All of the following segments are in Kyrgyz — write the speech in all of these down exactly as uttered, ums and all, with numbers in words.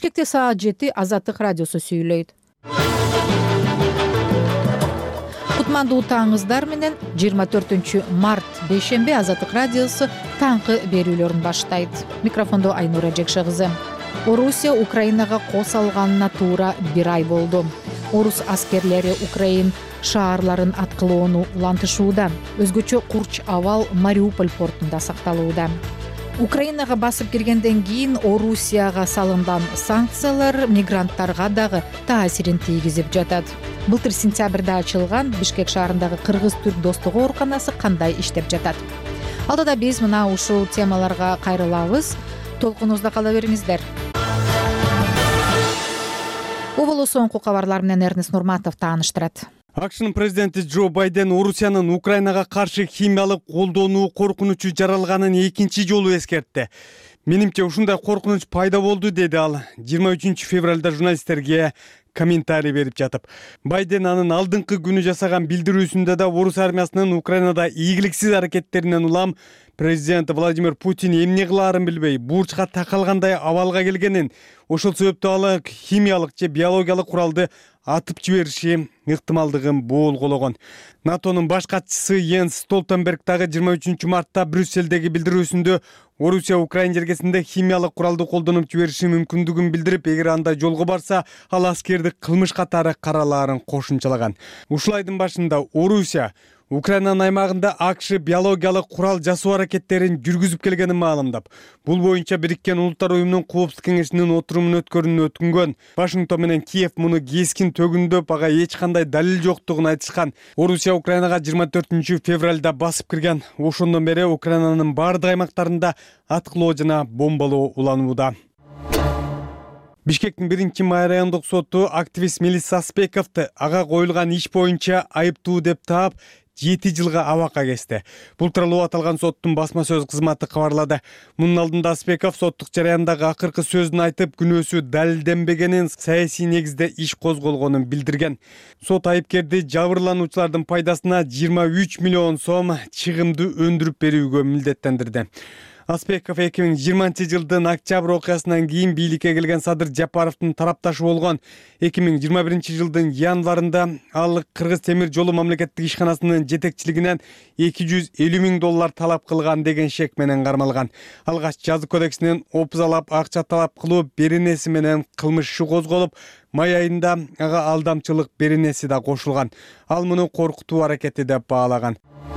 Кечте саат жети Азаттык радиосу сүйлөйт. Кутмандуу таңыңыздар менен жыйырма төртүнчү март бейшемби Азаттык радиосу таңкы берүүлөрүн баштайт. Микрофондо Айнура Жекше кызы. Орусия Украинага кол салганына туура бир ай болду. Орус аскерлери Украин шаарларын аткылоону улантышууда. Өзгөчө курч абал Мариуполь портунда сакталууда. Украинага басып киргенден кийин Орусияга салынган санкциялар мигранттарга дагы таасирин тийгизип жатат. Былтыр сентябрда ачылган Бишкек шаарындагы кыргыз-түрк достугу ооруканасы кандай иштеп жатат? Алдыда биз мына ушул темаларга кайрылабыз. Толкунубузда кала бериңиздер. Убулу соңку кабарлар менен Эрнест Нурматов тааныштырат. АКШнын президенти Джо Байден Орусиянын Украинага каршы химиялык колдонуу коркунучу жаралганын экинчи жолу эскертти. Менимче ушундай коркунуч пайда болду, деди ал жыйырма үчүнчү февралда журналисттерге комментарий берип жатып. Байден анын алдыңкы күнү жасаган билдирүүсүндө да орус армиясынын Украинада ийгиликсиз аракеттеринен улам президент Владимир Путин эмне кылаарын билбей, бурчка такалгандай абалга келгенин, ошол себептүү ал химиялык же биологиялык куралды атып жибериши ыктымалдыгын боолгологон. НАТОнун баш катчысы Йенс Столтенберг дагы жыйырма үчүнчү мартта Брюссельдеги билдирүүсүндө Орусия Украин жергесинде химиялык куралды колдонуп жибериши мүмкүндүгүн билдирип, эгер андай жолго барса, ал аскердик кылмыш катары каралаарын кошумчалаган. Ушул айдын башында Орусия Украинанын аймагында АКШ биологиялык курал жасоо аракеттерин жүргүзүп келгенин маалымдап, бул боюнча Бириккен Улуттар уюмунун Коопсуздук кеңешинин отурумун өткөрүүнү өткөнгөн. Вашингтон менен Киев муну кескин төгүндөп, ага эч кандай далил жоктугун айтышкан. Орусия Украинага жыйырма төртүнчү февралда басып кирген. Ошондон бери Украинанын бардык аймактарында аткылоо жана бомбалоо уланууда. Бишкектин биринчи май райондук соту активист Мелис Аспековду ага коюлган иш боюнча айыптуу деп таап, жети жылга абакка кести. Бул тууралуу аталган соттун басма сөз кызматы кабарлады. Мунун алдында Аспеков соттук жараяндагы акыркы сөзүн айтып, күнөөсү далилденбегенин, саясий негизде иш козголгонун билдирген. Сот айыпкерди жабырлануучулардын пайдасына жыйырма үч миллион сом чыгымды өндүрүп берүүгө милдеттендирди. Аспеков эки миң жыйырманчы жылдын октябрь окуясынан кийин бийликке келген Садыр Жапаровдун тарапташы болгон. эки миң жыйырма биринчи жылдын январында ал Кыргыз темир жолу мамлекеттик ишканасынын жетекчилигинен эки жүз элүү миң доллар талап кылган деген шек менен кармалган. Алгач жазык кодексинен опузалап акча талап кылуу беренеси менен кылмыш иши козголуп, май айында ага алдамчылык беренеси да кошулган. Ал муну коркутуу аракети деп баалаган.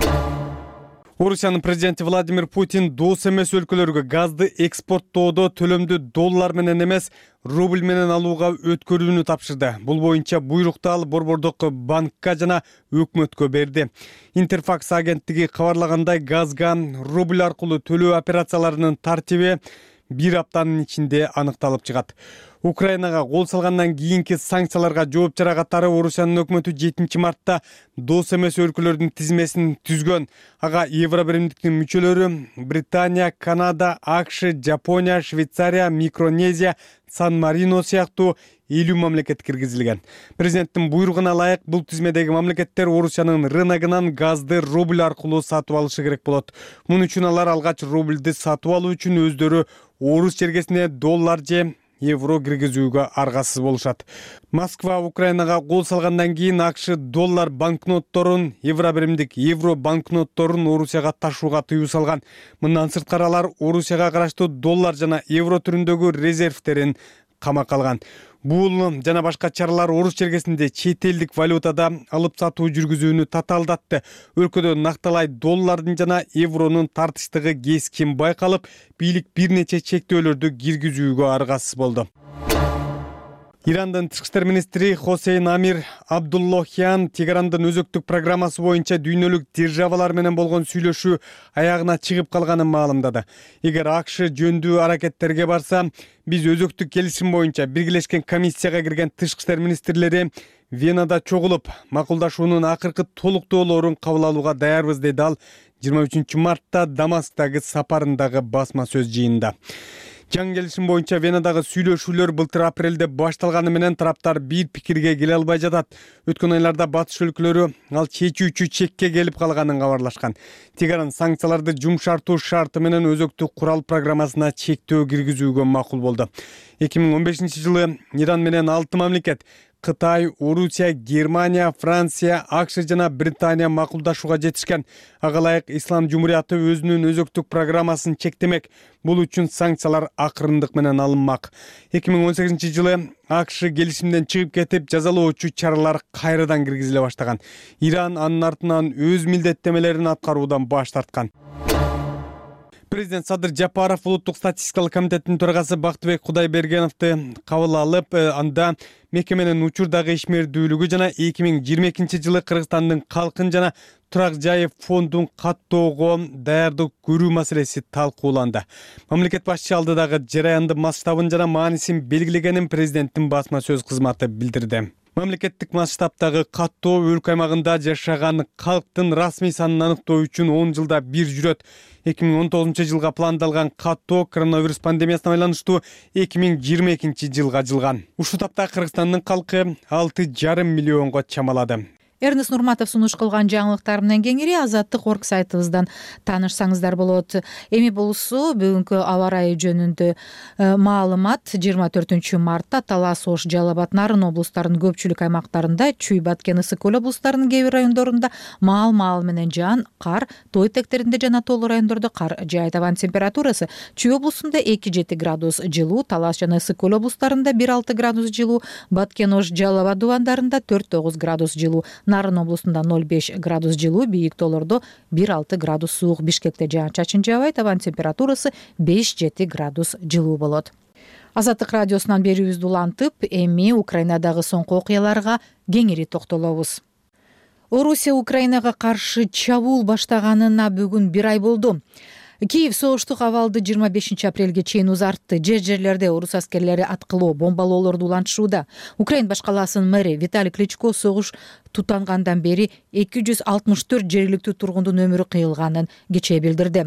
Орусиянын президенти Владимир Путин дос эмес өлкөлөргө газды экспорттоодо төлөмдү доллар менен эмес, рубль менен алууга өткөрүүнү тапшырды. Бул боюнча буйрукту ал Борбордук банкка жана өкмөткө берди. Интерфакс агенттиги кабарлагандай, газга рубль аркылуу төлөө операцияларынын тартиби бир аптанын ичинде аныкталып чыгат. Украинага кол салгандан кийинки санкцияларга жооп чара катары Орусиянын өкмөтү жетинчи мартта дос эмес өлкөлөрдүн тизмесин түзгөн. Ага Евробиримдиктин мүчөлөрү Британия, Канада, АКШ, Жапония, Швейцария, Микронезия, Сан-Марино сыяктуу элүү мамлекет киргизилген. Президенттин буйругуна ылайык бул тизмедеги мамлекеттер Орусиянын рыногунан газды рубль аркылуу сатып алышы керек болот. Муну үчүн алар алгач рубльди сатып алуу үчүн өздөрү орус жергесине доллар же евро киргизүүгө аргасыз болушат. Москва Украинага кол салгандан кийин АКШ доллар банкнотторун, Евробиримдик евро банкнотторун Орусияга ташууга тыюу салган. Мындан сырткары алар Орусияга караштуу доллар жана евро түрүндөгү резервтерин камакка алган. Бул жана башка чаралар орус жергесинде чет элдик валютада алып сатуу жүргүзүүнү татаалдатты. Өлкөдө накталай доллардын жана евронун тартыштыгы кескин байкалып, бийлик бир нече чектөөлөрдү киргизүүгө аргасыз болду. Ирандын тышкы иштер министри Хосейн Амир Абдуллохян Тегерандын өзөктүк программасы боюнча дүйнөлүк державалар менен болгон сүйлөшүү аягына чыгып калганын маалымдады. Эгер АКШ жөндүү аракеттерге барса, биз өзөктүк келишим боюнча Биргелешкен комиссияга кирген тышкы иштер министрлери Венада чогулуп, макулдашуунун акыркы толуктоолорун кабыл алууга даярбыз, деди ал жыйырма үчүнчү мартта Дамасктагы сапарындагы басма сөз жыйынында. Жаңы келишим боюнча Венадагы сүйлөшүүлөр былтыр апрелде башталганы менен тараптар бир пикирге келе албай жатат. Өткөн айларда батыш өлкөлөрү ал чечүүчү чекке келип калганын кабарлашкан. Тегеран санкцияларды жумшартуу шарты менен өзөктүк курал программасына чектөө киргизүүгө макул болду. эки миң он бешинчи жылы Иран менен алты мамлекет Кытай, Орусия, Германия, Франция, АКШ жана Британия макулдашууга жетишкен. Ага ылайык Ислам Жумурияты өзүнүн өзөктүк программасын чектемек. Бул үчүн санкциялар акырындык менен алынмак. эки миң он сегизинчи жылы АКШ келишимден чыгып кетип, жазалоочу чаралар кайрадан киргизиле баштаган. Иран анын артынан өз милдеттемелерин аткаруудан баш тарткан. Президент Садыр Жапаров улуттук статистикалык комитеттин төрагасы Бактыбек Кудайбергеновду кабыл алып, анда мекеменин учурдагы ишмердүүлүгү жана эки миң жыйырма экинчи жылы Кыргызстандын калкын жана турак жайы фондун каттоого даярдык көрүү маселеси талкууланды. Мамлекет башчысы алдыдагы жараяндын масштабын жана маанисин белгилегенин президенттин басма сөз кызматы билдирди. Мамлекеттик масштабтагы каттоо өлкө аймагында жашаган калктын расмий санын аныктоо үчүн он жылда бир жүрөт. эки миң он тогузунчу жылга пландалган каттоо коронавирус пандемиясына байланыштуу эки миң жыйырма экинчи жылга жылган. Ушул тапта Кыргызстандын калкы алты жарым миллионго чамалады. Эрнест Нурматов сунуш кылган жаңылыктар менен кеңири Азаттык орг сайтыбыздан таанышсаңыздар болот. Эми болсо бүгүнкү аба ырайы жөнүндө маалымат жыйырма төртүнчү мартта Талас, Ош, Жалал Абад, Нарын облустарынын көпчүлүк аймактарында, Чүй, Баткен, Ысык Көл облустарынын кээ бир райондорунда маал-маал менен жаан, кар, Той тектеринде жана тоолуу райондордо кар жаайт. Абанын температурасы Чүй облусунда эки жети градус жылуу, Талас жана Ысык Көл облустарында бир алты градус жылуу, Баткен, Ош, Жалал Абад дубандарында төрт тогуз градус жылуу, Нарын облусунда ноль беш градус жылуу, бийик тоолордо бир алты градус суук. Бишкекте жаан-чачын жаабайт, абанын температурасы беш жети градус жылуу болот. Азаттык радиосунан берүүбүздү улантып, эми Украинадагы соңку окуяларга кеңири токтолобуз. Орусия Украинага каршы чабуул баштаганына бүгүн бир ай болду. Киев согуштук абалды жыйырма бешинчи апрелге чейин узартты. Жер-жерлерде орус аскерлери аткылоо, бомбалоолорду улантышууда. Украин баш калаасынын мэри Виталий Кличко согуш тутангандан бери эки жүз алтымыш төрт жергиликтүү тургундун өмүрү кыйылганын кечээ билдирди.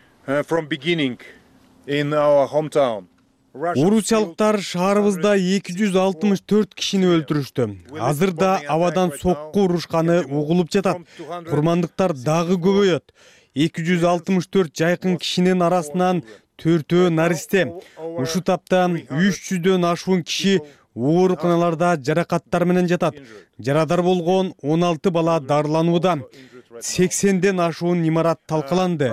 Орусиялыктар шаарыбызда эки жүз алтымыш төрт кишини өлтүрүштү. Азырда абадан сокку урушканы угулуп жатат. Курмандыктар дагы көбөйөт. эки жүз алтымыш төрт жайкын кишинин арасынан төртөө наристе. Ушул тапта үч жүздөн ашуун киши ооруканаларда жаракаттар менен жатат. Жарадар болгон он алты бала дарыланууда. сексенден ашуун имарат талкаланды.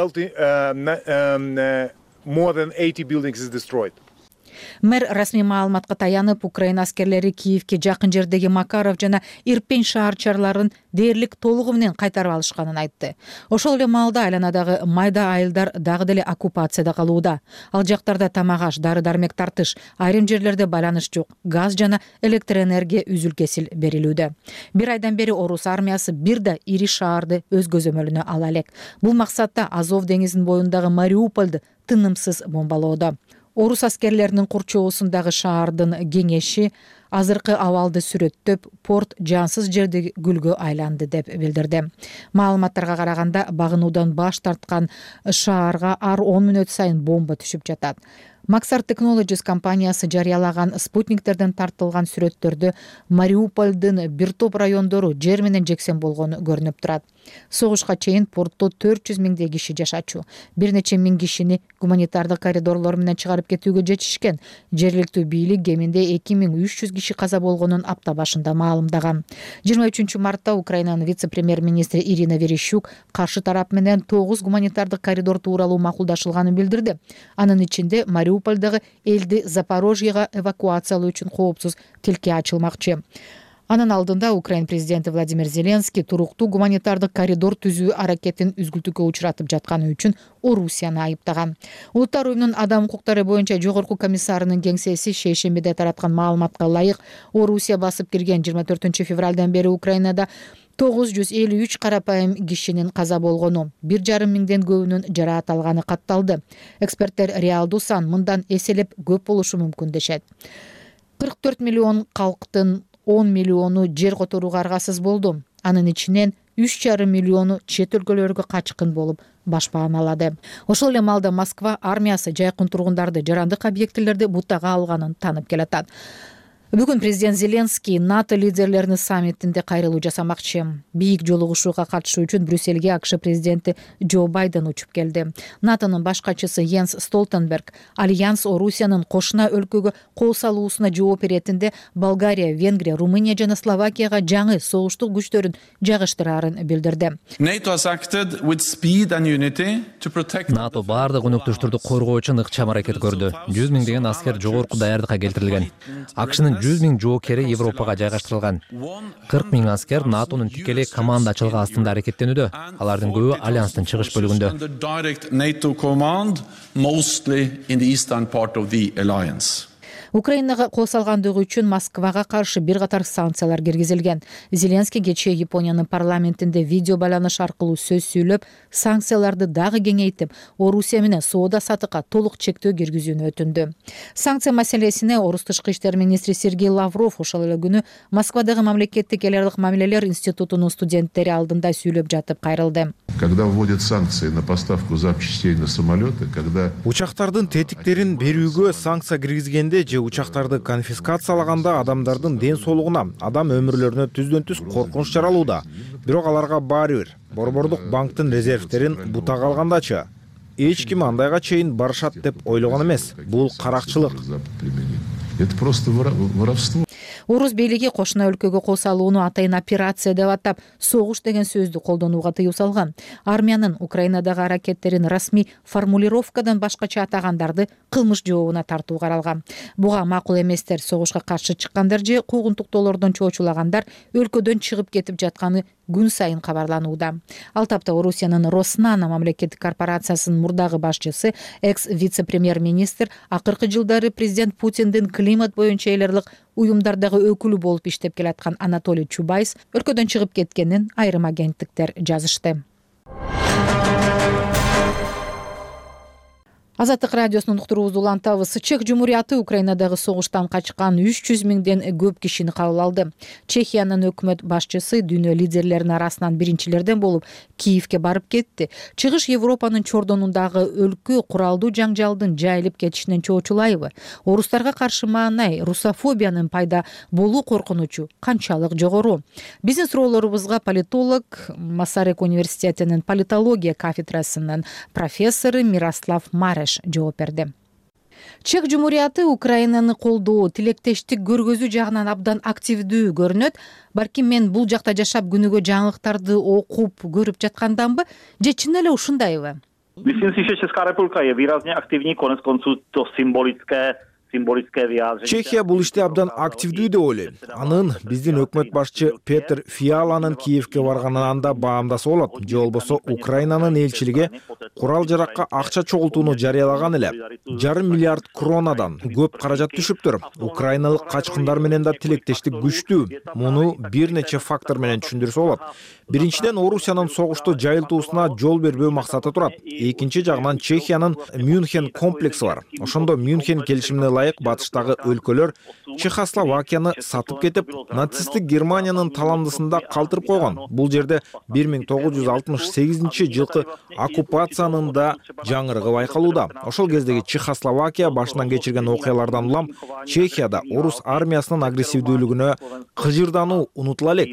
Мэр расмий маалыматка таянып, Украина аскерлери Киевке жакын жердеги Макаров жана Ирпень шаарчаларын дээрлик толугу менен кайтарып алышканын айтты. Ошол эле маалда айланадагы майда айылдар дагы деле оккупацияда калууда. Ал жактарда тамак-аш, дары-дармек тартыш, айрым жерлерде байланыш жок, газ жана электр энергия үзүл-кесил берилүүдө. Бир айдан бери орус армиясы бир да ири шаарды өз көзөмөлүнө ала элек. Бул максатта Азов деңизинин боюндагы Мариупольду тынымсыз бомбалоодо. Орус аскерлеринин курчоосундагы шаардын кеңеши азыркы абалды сүрөттөп, порт жансыз жердеги гүлгө айланды деп билдирди. Маалыматтарга караганда багынуудан баш тарткан шаарга ар он мүнөт сайын бомба түшүп жатат. Maxar Technologies компаниясы жарыялаган спутниктерден тартылган сүрөттөрдө Мариупольдун бир топ райондору жер менен жексен болгону көрүнүп турат. Согушка чейин портто төрт жүз миңдей киши жашачу. Бир нече миң кишини гуманитардык коридорлор менен чыгарып кетүүгө жетишкен. Жергиликтүү бийлик кеминде эки миң үч жүз киши каза болгонун апта башында маалымдаган. жыйырма үчүнчү мартта Украинанын вице-премьер-министри Ирина Верещук каршы тарап менен тогуз гуманитардык коридор тууралуу макулдашылганын билдирди. Анын ичинде Мариупольдагы элди Запорожьега эвакуациялоо үчүн коопсуз тилке ачылмакчы. Анын алдында Украин президенти Владимир Зеленский туруктуу гуманитардык коридор түзүү аракетин үзгүлтүккө учуратып жатканы үчүн Орусияны айыптаган. Улуттар уюмунун адам укуктары боюнча жогорку комиссарынын кеңсеси шейшембиде тараткан маалыматка ылайык, Орусия басып кирген жыйырма төртүнчү февралдан бери Украинада тогуз жүз элүү үч карапайым кишинин каза болгону, бир жарым миңден көбүнүн жараат алганы катталды. Эксперттер реалдуу сан мындан эселеп көп болушу мүмкүн дешет. кырк төрт миллион калктын он миллиону жер которууга аргасыз болду. Анын ичинен үч жарым миллиону чет өлкөлөргө качкын болуп, баш бааналады. Ошол эле маалда Москва армиясы жайкын тургундарды жарандык объектилерди бутага алганын таанып келатат. Бүгүн президент Зеленский НАТО лидерлеринин саммитинде кайрылуу жасамакчы. Бийик жолугушууга катышуу үчүн Брюссельге АКШ президенти Джо Байден учуп келди. НАТОнун баш катчысы Йенс Столтенберг Альянс Орусиянын кошуна өлкөгө кол салуусуна жооп беретинде Болгария, Венгрия, Румыния жана Словакияга жаңы согуштук күчтөрүн жайгаштыраарын билдирди. НАТО баардык өнөктөштөрдү коргоо үчүн ыкчам аракет көрдү. жүз миңдеген аскер жогорку даярдыкка келтирилген. АКШнын жүз миң жоокери Европага жайгаштырылган. кырк миң аскер НАТОнун тикелей командачылыгы астында аракеттенүүдө. Алардын көбү альянстын чыгыш бөлүгүндө. Украинага кол салгандыгы үчүн Москвага каршы бир катар санкциялар киргизилген. Зеленский кечээ Япониянын парламентинде видео байланыш аркылуу сөз сүйлөп, санкцияларды дагы кеңейтип, Орусия менен соода сатыкка толук чектөө киргизүүнү өтүндү. Санкция маселесине Орус тышкы иштер министри Сергей Лавров ошол эле күнү Москвадагы мамлекеттик эл аралык мамилелер институтунун студенттери алдында сүйлөп жатып кайрылды. Когда вводят санкции на поставку запчастей на самолеты, когда учактардын тетиктерин берүүгө санкция киргизгенде же учактарды конфискациялаганда адамдардын ден соолугуна, адам өмүрлөрүнө түздөн түз коркунуч жаралууда. Бирок аларга баары бир борбордук банктын резервтерин бутага алгандачы эч ким андайга чейин барышат деп ойлогон эмес. Бул каракчылык. Это просто воровство. Орус бийлиги кошуна өлкөгө кол салууну атайын операция деп атап, согуш деген сөздү колдонууга тыюу салган. Армиянын Украинадагы аракеттерин расмий формулировкадан башкача атагандарды кылмыш жообуна тартуу каралган. Буга макул эместер, согушка каршы чыккандар же куугунтуктоолордон чоочулагандар өлкөдөн чыгып кетип жатканы күн сайын кабарланууда. Ал тапта Орусиянын Роснано мамлекеттик корпорациясынын мурдагы башчысы, экс-вице-премьер-министр акыркы жылдары президент Путиндин климат боюнча эл аралык уюмдардагы өкүлү болуп иштеп келаткан Анатолий Чубайс өлкөдөн чыгып кеткенин айрым агенттиктер жазышты. Азаттык радиосунун уктуруубузду улантабыз. Чех Жумурияты Украинадагы согуштан качкан үч жүз миңден көп кишини кабыл алды. Чехиянын өкмөт башчысы дүйнө лидерлеринин арасынан биринчилерден болуп Киевке барып кетти. Чыгыш Европанын чордонундагы өлкө куралдуу жаңжалдын жайылып кетишинен чоочулайбы? Орустарга каршы маанай, русофобиянын пайда болуу коркунучу канчалык жогору? Биздин суроолорубузга политолог, Масарек университетинин политология кафедрасынын профессору Мирослав Мареш жооп берди. Чех Жумурияты Украинаны колдоо, тилектештик көргөзүү жагынан абдан активдүү көрүнөт. Балким мен бул жакта жашап күнүгө жаңылыктарды окуп, көрүп жаткандамбы, же чын эле ушундайбы? Myslím si, že Česká republika je výrazně aktivní, konec konců to symbolické Чехия бул иште абдан активдүү деп ойлойм. Анын биздин өкмөт башчы Петр Фиаланын Киевке барганынан да баамдаса болот. Же болбосо Украинанын элчилиги курал жаракка акча чогултууну жарыялаган эле. Жарым миллиард кронадан көп каражат түшүптүр. Украиналык качкындар менен да тилектештик күчтүү. Муну бир нече фактор менен түшүндүрсө болот. Биринчиден, Орусиянын согушту жайылтуусуна жол бербөө максаты турат. Экинчи жагынан, Чехиянын Мюнхен комплекси бар. Ошондо Мюнхен келишимине ылайык батыштагы өлкөлөр Чехословакияны сатып кетип, нацисттик Германиянын таламдысында калтырып койгон. Бул жерде бир миң тогуз жүз алтымыш сегизинчи жылкы оккупациянын да жаңырыгы байкалууда. Ошол кездеги Чехословакия башынан кечирген окуялардан улам Чехияда орус армиясынын агрессивдүүлүгүнө кыжырдануу унутула элек.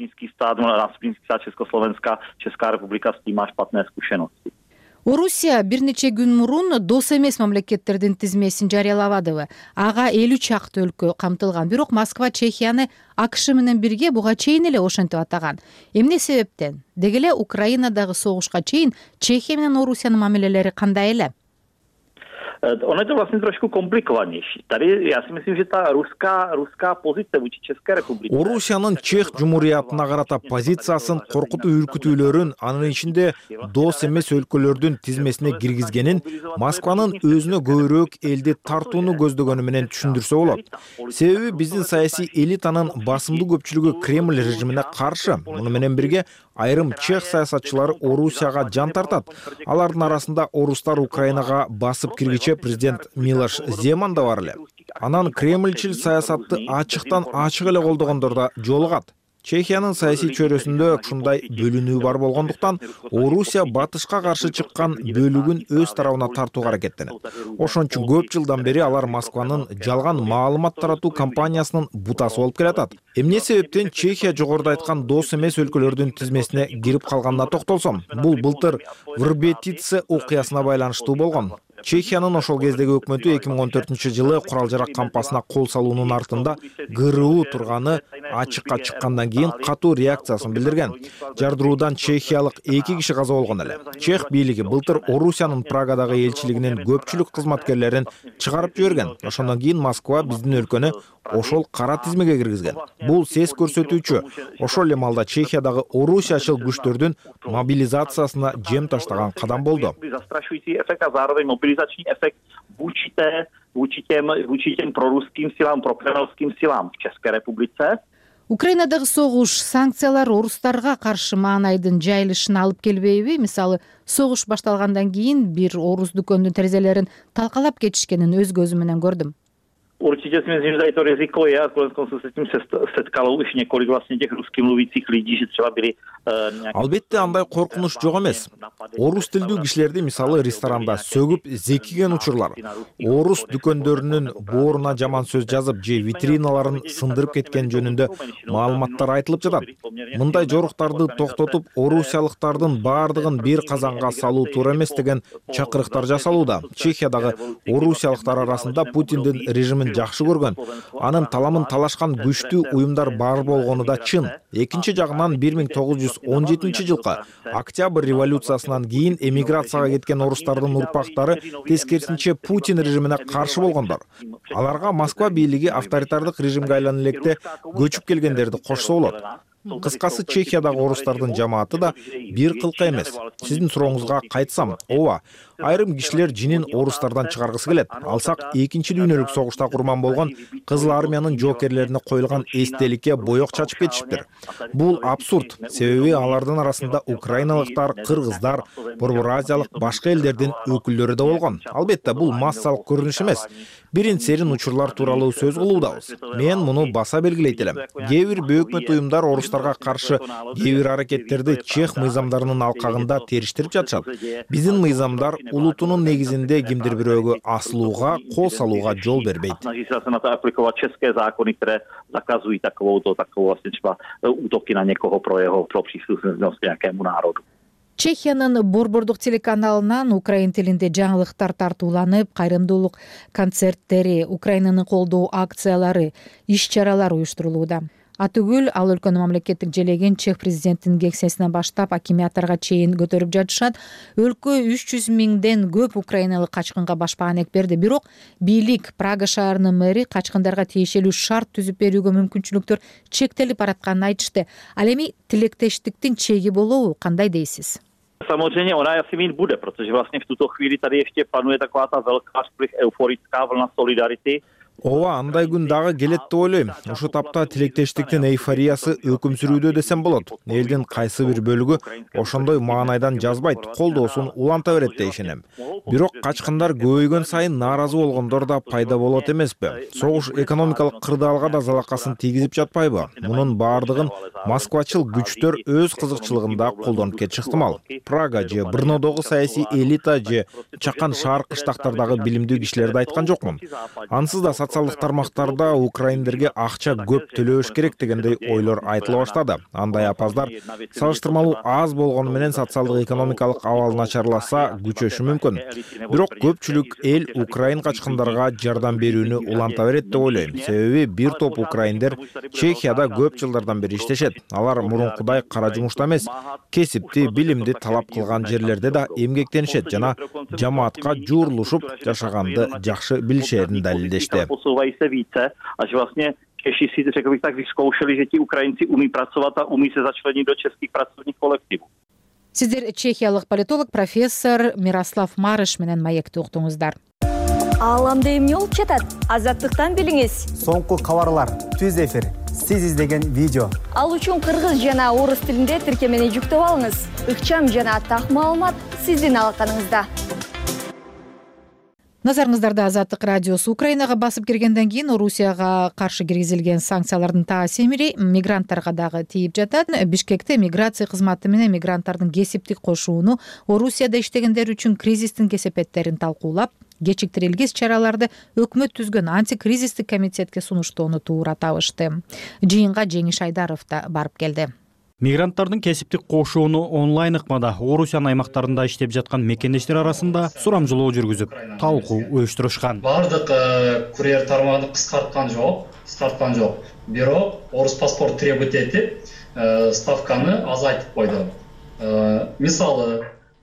Česká republika s tím má špatné zkušenosti. Орусия бир нече күн мурун дос эмес мамлекеттердин тизмесин жарыялабадыбы? Ага элүү чакты өлкө камтылган. Бирок Москва Чехияны АКШ менен бирге буга чейин эле ошентип атаган. Эмне себептен? Деги эле Украинадагы согушка чейин Чехия менен Орусиянын мамилелери кандай эле? Ono je to vlastně trošku komplikovanější. Tady já si myslím, že ta ruská ruská pozice vůči České republice. Орусиянын Чех Жумуриятына карата позициясын коркутуу үркүтүүлөрүн, анын ичинде дос эмес өлкөлөрдүн тизмесине киргизгенин Москванын өзүнө көбүрөөк элди тартууну көздөгөнү менен түшүндүрсө болот. Себеби биздин саясий элитанын басымдуу көпчүлүгү Кремль режимине каршы. Муну менен бирге айрым чех саясатчылары Орусияга жан тартат. Алардын арасында орустар Украинага басып киргиче президент Милош Земан да бар эле. Анан Кремльчил саясатты ачыктан ачык эле колдогондор да жолугат. Чехиянын саясий чөйрөсүндө ушундай бөлүнүү бар болгондуктан Орусия батышка каршы чыккан бөлүгүн өз тарабына тартууга аракеттенет. Ошон үчүн көп жылдан бери алар Москванын жалган маалымат таратуу кампаниясынын бутасы болуп келатат. Эмне себептен Чехия жогоруда айткан дос эмес өлкөлөрдүн тизмесине кирип калганына токтолсом, бул былтыр Врбетице окуясына байланыштуу болгон. Чехиянын ошол кездеги өкмөтү эки миң он төртүнчү жылы курал жарак кампасына кол салуунун артында ГРУ турганы ачыкка чыккандан кийин катуу реакциясын билдирген. Жардыруудан чехиялык эки киши каза болгон эле. Чех бийлиги былтыр Орусиянын Прагадагы элчилигинин көпчүлүк кызматкерлерин чыгарып жиберген. Ошондон кийин Москва биздин өлкөнү ошол кара тизмеге киргизген. Бул сес көрсөтүүчү. Ошол эле малда Чехиядагы орусиячыл күчтөрдүн мобилизациясына жем таштаган кадам болду. Mobilizační efekt vůči, té, vůči, těm, vůči těm proruským silám, prokremelským silám v České republice. Украинадагы согуш, санкциялар орустарга каршы маанайдын жайылышына алып келбейби? Мисалы, согуш башталгандан кийин бир орус дүкөндүн терезелерин талкалап кетишкенин өз көзүм менен көрдүм. Určitě si myslím, že tady to riziko je a koneckonců se s tím setkalo už několik vlastně těch rusky mluvících lidí, že třeba byli Албетте андай коркунуч жок эмес. Орус тилдүү кишилерди мисалы ресторанда сөгүп зекиген учурлар, орус дүкөндөрүнүн бооруна жаман сөз жазып же витриналарын сындырып кеткен жөнүндө маалыматтар айтылып жатат. Мындай жоруктарды токтотуп, орусиялыктардын баардыгын бир казанга салуу туура эмес деген чакырыктар жасалууда. Чехиядагы орусиялыктар арасында Путиндин режимин жакшы көргөн, анын таламын талашкан күчтүү уюмдар бар болгону да чын. Экинчи жагынан бир миң тогуз жүз он жетинчи жылкы Октябрь революциясынан кийин эмиграцияга кеткен орустардын урпактары тескерисинче Путин режимине каршы болгондор. Аларга Москва бийлиги авторитардык режимге айланып электе көчүп келгендерди кошсо болот. Кыскасы, Чехиядагы орустардын жамааты да бир кылка эмес. Сиздин сурооңузга кайтсам, ооба, айрым кишилер жинин орустардан чыгаргысы келет. Алсак, экинчи дүйнөлүк согушта курман болгон Кызыл армиянын жоокерлерине коюлган эстеликке боек чачып кетишиптир. Бул абсурд, себеби алардын арасында украиналыктар, кыргыздар, Борбор Азиялык башка элдердин өкүлдөрү да болгон. Албетте, бул массалык көрүнүш эмес. Бирин серин учурлар тууралуу сөз кылуудабыз. Мен муну баса белгилейт элем. Кээ бир бөөкмөт уюмдар орустарга каршы кээ бир аракеттерди чех мыйзамдарынын алкагында териштирип жатышат. Биздин мыйзамдар улутунун негизинде кимдир бирөөгө асылууга, кол салууга жол бербейт. České zákony, které zakazují takovou to, takovou vlastně třeba útoky na někoho pro jeho pro příslušnost nějakému národu. Чехиянын Борбордук телеканалынан украин тилинде жаңылыктар тартууланып, кайрымдуулук концерттери, Украинаны колдоо акциялары, иш-чаралар уюштурулууда. Атүгүл ал өлкөнүн мамлекеттик желегин чех президентинин кеңсесинен баштап акимиаттарга чейин көтөрүп жатышат. Өлкө үч жүз миңден көп украиналык качкынга баш баанек берди. Бирок бийлик Прага шаарынын мэри качкындарга тиешелүү шарт түзүп берүүгө мүмкүнчүлүктөр чектелип баратканын айтышты. Ал эми тилектештиктин чеги болобу, кандай дейсиз? Samozřejmě ona asi mít bude, protože vlastně v tuto chvíli tady ještě panuje taková ta velká, euforická vlna solidarity. Ооба, андай күн дагы келет деп ойлойм. Ошо тапта тилектештиктин эйфориясы өкүм сүрүүдө десем болот. Элдин кайсы бир бөлүгү ошондой маанайдан жазбайт, колдоосун уланта берет деп ишенем. Бирок качкындар көбөйгөн сайын нааразы болгондор да пайда болот эмеспи? Согуш экономикалык кырдаалга да залакасын тийгизип жатпайбы? Мунун баардыгын москвачыл күчтөр өз кызыкчылыгында колдонуп кетиши ыктымал. Прага же Брнодогу саясий элита же чакан шаар кыштактардагы билимдүү кишилерди айткан жокмун. Ансыз да социалдык тармактарда украиндерге акча көп төлөш керек дегендей ойлор айтыла баштады. Андай апаздар салыштырмалуу аз болгону менен социалдык экономикалык абал начарласа күчөшү мүмкүн. Бирок көпчүлүк эл украин качкындарга жардам берүүнү уланта берет деп ойлойм. Себеби бир топ украиндер Чехияда көп жылдардан бери иштешет. Алар мурункудай кара жумушта эмес, кесипти, билимди талап кылган жерлерде да эмгектенишет жана жамаатка жуурулушуп жашаганды жакшы билишерин далилдешти. Posouvají se více a že vlastně Češi si, řekl bych tak, vyzkoušeli, že ti Ukrajinci umí pracovat a umí se začlenit do českých pracovních kolektivů. Сиздер чехиялык политолог профессор Мирослав Марыш менен маекти уктуңуздар. Ааламда эмне болуп жатат? Азаттыктан билиңиз. Соңку кабарлар, түз эфир, сиз издеген видео. Ал үчүн кыргыз жана орус тилинде тиркемени жүктөп алыңыз. Ыкчам жана так маалымат сиздин алаканыңызда. Назарыңыздарда Азаттык радиосу. Украинага басып киргенден кийин Орусияга каршы киргизилген санкциялардын таасири мигранттарга дагы тийип жатат. Бишкекте миграция кызматы менен мигранттардын кесиптик кошууну, Орусияда иштегендер үчүн кризистин кесепеттерин талкуулап, кечиктирилгис чараларды өкмөт түзгөн антикризистик комитетке сунуштоону туура табышты. Жыйынга Жеңиш Айдаров да барып келди. Мигранттардын кесиптик кошууну онлайн ыкмада Орусиянын аймактарында иштеп жаткан мекендештер арасында сурамжылоо жүргүзүп, талкуу уюштурушкан. Бардык курьер тармагын кыскарткан жок, кыскарткан жок. Бирок орус паспорт требовать этип, ставканы азайтып койду. Мисалы,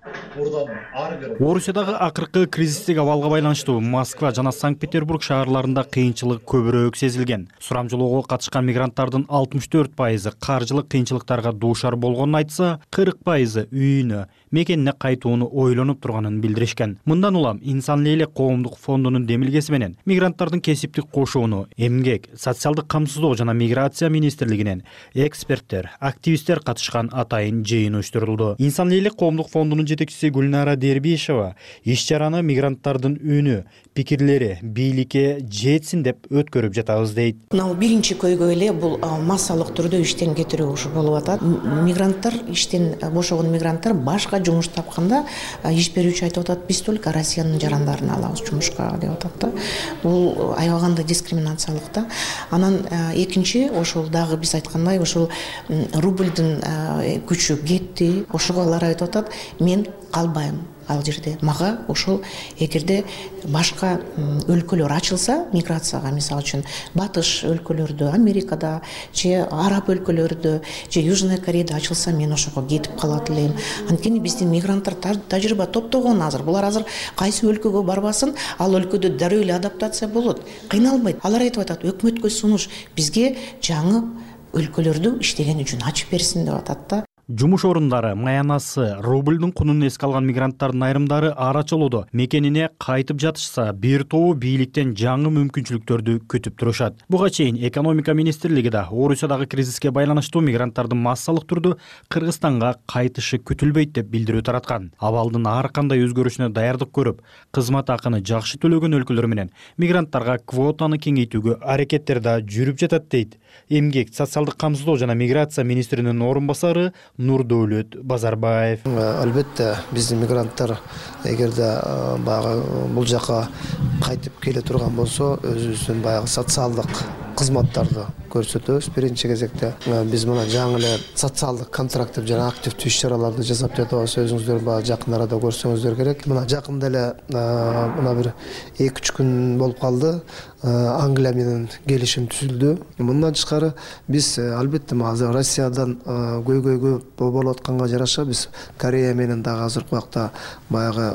Орусиядагы акыркы кризистик абалга байланыштуу Москва жана Санкт-Петербург шаарларында кыйынчылык көбүрөөк сезилген. Сурамжылоого катышкан мигранттардын алтымыш төрт пайызы каржылык кыйынчылыктарга дуушар болгонун айтса, кырк пайызы үйүнө, мекенине кайтууну ойлонуп турганын билдиришкен. Мындан улам Инсан элек коомдук фондунун демилгеси менен мигранттардын кесиптик кошууну Эмгек, социалдык камсыздоо жана миграция министрлигинен эксперттер, активисттер катышкан атайын жыйын уюштурулду. Инсан элек коомдук фондунун жетекчиси Гүлнара Дербишева иш чараны мигранттардын үнү, пикирлери бийликке жетсин деп өткөрүп жатабыз дейт. Мына биринчи көйгөй эле бул массалык түрдө иштен кетирүү ушу болуп атат. Мигранттар иштен бошогон мигранттар башка жумуш тапканда иш берүүчү айтып атат, биз только Россиянын жарандарын алабыз жумушка деп атат да. Бул аябаганда дискриминациялык да. Анан экинчи ошол дагы биз айткандай ошол рубльдин күчү кетти. Ошого алар айтып атат, мен калбайм ал жерде. Мага ошол эгерде башка өлкөлөр ачылса миграцияга, мисалы үчүн батыш өлкөлөрдө, Америкада, же араб өлкөлөрдө, же Южная Кореяда ачылса, мен ошого кетип калат элем. Анткени биздин мигранттар тажрыйба топтогон азыр. Булар азыр кайсы өлкөгө барбасын, ал өлкөдө дароо эле адаптация болот. Кыйналбайт. Алар айтып атат, өкмөткө сунуш бизге жаңы өлкөлөрдү иштеген үчүн ачып берсин деп атат да. Жумуш орундары, маянасы, рубльдун кунун эске алган мигранттардын айрымдары арачылоодо мекенине кайтып жатышса, бир тобу бийликтен жаңы мүмкүнчүлүктөрдү күтүп турушат. Буга чейин экономика министрлиги да Орусиядагы кризиске байланыштуу мигранттардын массалык түрдө Кыргызстанга кайтышы күтүлбөйт деп билдирүү тараткан. Абалдын ар кандай өзгөрүшүнө даярдык көрүп, кызмат акыны жакшы төлөгөн өлкөлөр менен мигранттарга квотаны кеңейтүүгө аракеттер да жүрүп жатат дейт Эмгек, социалдык камсыздоо жана миграция министринин орун басары Нурдөлөт Базарбаев. Албетте биздин мигранттар эгерде баягы бул жака кайтып келе турган болсо, өзүбүздүн баягы социалдык кызматтарды көрсөтөбүз. Биринчи кезекте биз мына жаңы эле социалдык контракт жана активдүү иш чараларды жасап жатабыз. Өзүңүздөр баягы жакын арада көрсөңүздөр керек. Мына жакында эле мына бир эки үч күн болуп калды. Англия менен келишим түзүлдү. Мындан тышкары биз албетте азыр Россиядан көйгөйгө болуп атканга жараша биз Корея менен дагы азыркы убакта баягы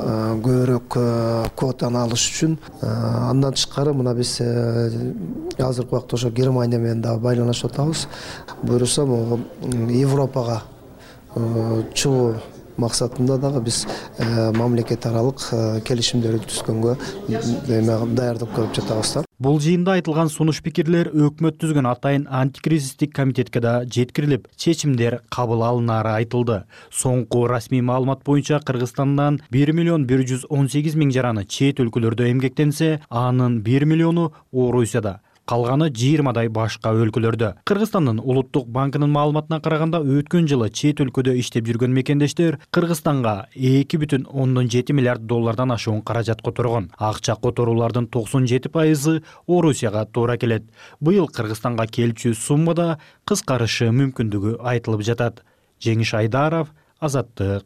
көбүрөөк квотаны алыш үчүн, андан тышкары мына биз азыркы убакта ошо Германия менен дагы байланышып атабыз. Буюрса могу Европага чыгуу максатында дагы биз мамлекет аралык келишимдерди түзгөнгө даярдык көрүп жатабыз. Бул жыйында айтылган сунуш пикирлер өкмөт түзгөн атайын антикризистик комитетке да жеткирилип, чечимдер кабыл алынары айтылды. Соңку расмий маалымат боюнча Кыргызстандан бир миллион бир жүз он сегиз миң жараны чет өлкөлөрдө эмгектенсе, анын бир миллиону Орусияда, калганы жыйырмадай башка өлкөлөрдө. Кыргызстандын улуттук банкынын маалыматына караганда, өткөн жылы чет өлкөдө иштеп жүргөн мекендештер Кыргызстанга эки бүтүн ондон жети миллиард доллардан ашуун каражат которгон. Акча которуулардын токсон жети пайызы Орусияга туура келет. Быйыл Кыргызстанга келчү суммада кыскарышы мүмкүндүгү айтылып жатат. Жеңиш Айдаров, Азаттык.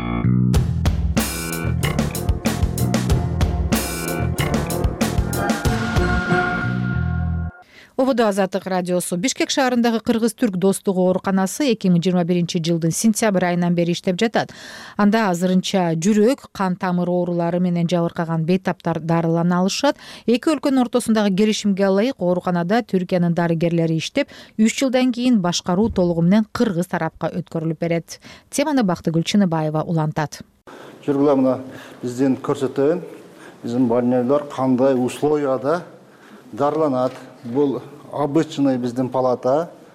Ободо Азаттык радиосу. Бишкек шаарындагы кыргыз-түрк достугу ооруканасы эки миң жыйырма биринчи жылдын сентябрь айынан бери иштеп жатат. Анда азырынча жүрөк, кан тамыр оорулары менен жабыркаган бейтаптар дарылана алышат. Эки өлкөнүн ортосундагы келишимге ылайык ооруканада Түркиянын дарыгерлери иштеп, үч жылдан кийин башкаруу толугу менен кыргыз тарапка өткөрүлүп берет. Теманы Бактыгүл Чыныбаева улантат. Жүргүлөр мына бизден көрсөтөйүн. Биздин больнойлор кандай условияда дарыланат. Бул обычный биздин палата.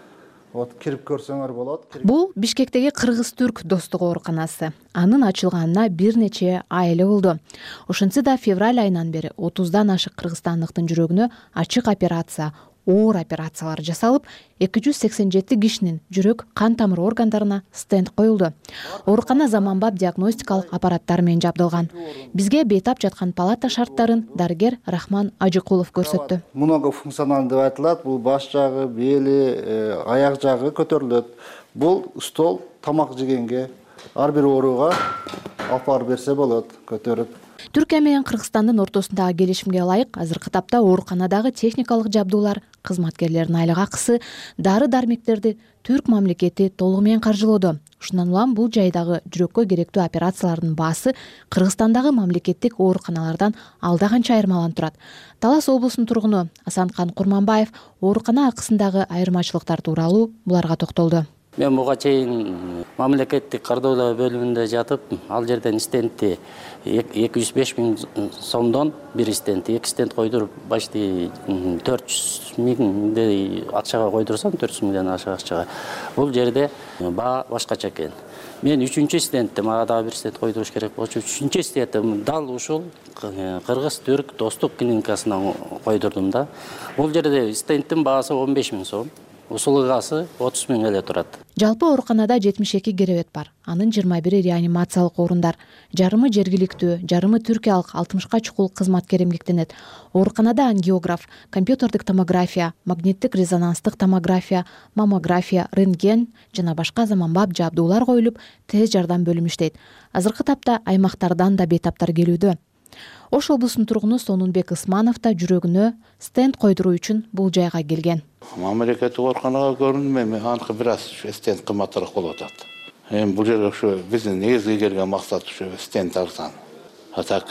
вот кирип көрсөңөр болот. Бул Бишкектеги кыргыз-түрк достук ооруканасы. Анын ачылганына бир нече ай эле болду. Ошентсе да февраль айынан бери отуздан ашык кыргызстандыктын жүрөгүнө ачык операция, оор операциялар жасалып, эки жүз сексен жети кишинин жүрөк кан тамыр органдарына стенд коюлду. Оорукана заманбап диагностикалык аппараттар менен жабдылган. Бизге бейтап жаткан палата шарттарын дарыгер Рахман Ажыкулов көрсөттү. Многофункционалдуу деп айтылат. Бул баш жагы, бели, аяк жагы көтөрүлөт. Бул стол тамак жегенге ар бир ооруга алып барып берсе болот, көтөрүп. Түркия менен Кыргызстандын ортосундагы келишимге ылайык азыркы тапта ооруканадагы техникалык жабдуулар, кызматкерлердин айлык акысы, дары-дармектерди түрк мамлекети толугу менен каржылоодо. Ушундан улам бул жайдагы жүрөккө керектүү операциялардын баасы Кыргызстандагы мамлекеттик ооруканалардан алда канча айырмаланып турат. Талас облусунун тургуну Асанкан Курманбаев оорукана акысындагы айырмачылыктар тууралуу буларга токтолду. Мен буга чейин мамлекеттик кардоолоо бөлүмүндө жатып, ал жерден стендти эки жүз беш миң сомдон бир стенд, эки стенд койдуруп, башты төрт жүз миңдей акчага койдурсам, төрт жүз миңден ашык акчага. Бул жерде баа башкача экен. Мен үчүнчү стендти, мага дагы бир стенд койдуруш керек болчу. Үчүнчү стендти дал ушул кыргыз-түрк достук клиникасына койдурдум да. Бул жерде стендтин баасы он беш миң сом. Услугасы отуз миң эле турат. Жалпы ооруканада жетимиш эки керебет бар. Анын жыйырма бири реанимациялык орундар. Жарымы жергиликтүү, жарымы түркиялык алтымышка чукул кызматкер эмгектенет. Ооруканада ангиограф, компьютердик томография, магниттик резонанстык томография, маммография, рентген жана башка заманбап жабдуулар коюлуп, тез жардам бөлүмү иштейт. Азыркы тапта аймактардан да бейтаптар келүүдө. Ош облусунун тургуну Сонунбек Ысманов да жүрөгүнө стенд койдуруу үчүн бул жайга келген. Мамлекеттик ооруканага көрүндүм, эми аныкы бир аз стенд кымбатыраак болуп атат. Эми бул жерге ушу биздин негизги келген максат ушу стенд арзан. А так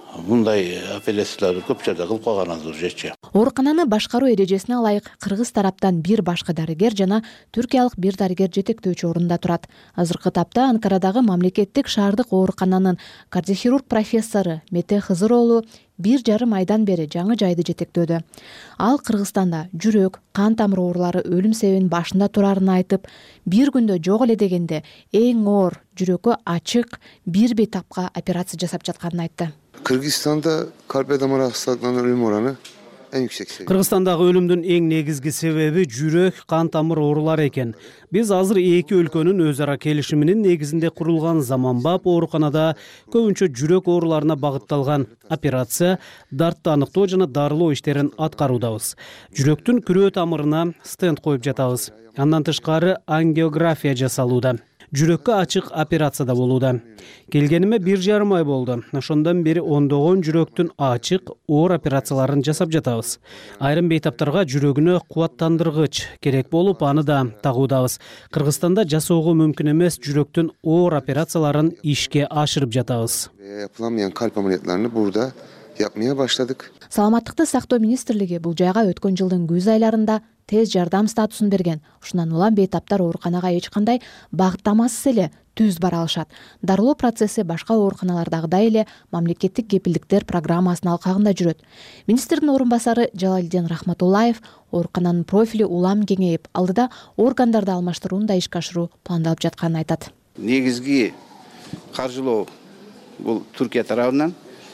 мындай операцияларды көп жерде кылып койгон азыр жетчү. Оорукананы башкаруу эрежесине ылайык кыргыз тараптан бир башкы дарыгер жана түркиялык бир дарыгер жетектөөчү орунда турат. Азыркы тапта Анкарадагы мамлекеттик шаардык оорукананын кардиохирург профессору Мете Хызыр уулу бир жарым айдан бери жаңы жайды жетектөөдө. Ал Кыргызстанда жүрөк, кан тамыр оорулары өлүм себебинин башында турарын айтып, бир күндө жок эле дегенде эң оор жүрөккө ачык бир бейтапка операция жасап жатканын айтты. Кыргызстанда калп дамыр астыгынан өлүм ораны эң yüksek seviye. Кыргызстандагы өлүмдүн эң негизги себеби жүрөк, кан тамыр оорулары экен. Биз азыр эки өлкөнүн өз ара келишиминин негизинде курулган заманбап ооруканада көбүнчө жүрөк ооруларына багытталган операция, дартты аныктоо жана дарылоо иштерин аткаруудабыз. Жүрөктүн күрөө тамырына стенд коюп жатабыз. Андан тышкары ангиография жасалууда. Жүрөккө ачык операция да болууда. Келгениме бир жарым ай болду. Ошондон бери ондогон жүрөктүн ачык, оор операцияларын жасап жатабыз. Айрым бейтаптарга жүрөгүнө кубаттандыргыч керек болуп, аны да тагуудабыз. Кыргызстанда жасоого мүмкүн эмес жүрөктүн оор операцияларын ишке ашырып жатабыз. Yapılamayan kalp ameliyatlarını burada yapmaya başladık. Саламаттыкты сактоо министрлиги бул жайга өткөн жылдын күз айларында тез жардам статусун берген. Ушундан улам бейтаптар ооруканага эч кандай багыттамасыз эле түз бара алышат. Дарылоо процесси башка ооруканалардагыдай эле мамлекеттик кепилдиктер программасынын алкагында жүрөт. Министрдин орун басары Жалалдин Рахматуллаев оорукананын профили улам кеңейип, алдыда органдарды алмаштырууну да ишке ашыруу пландалып жатканын айтат. Негизги каржылоо бул Түркия тарабынан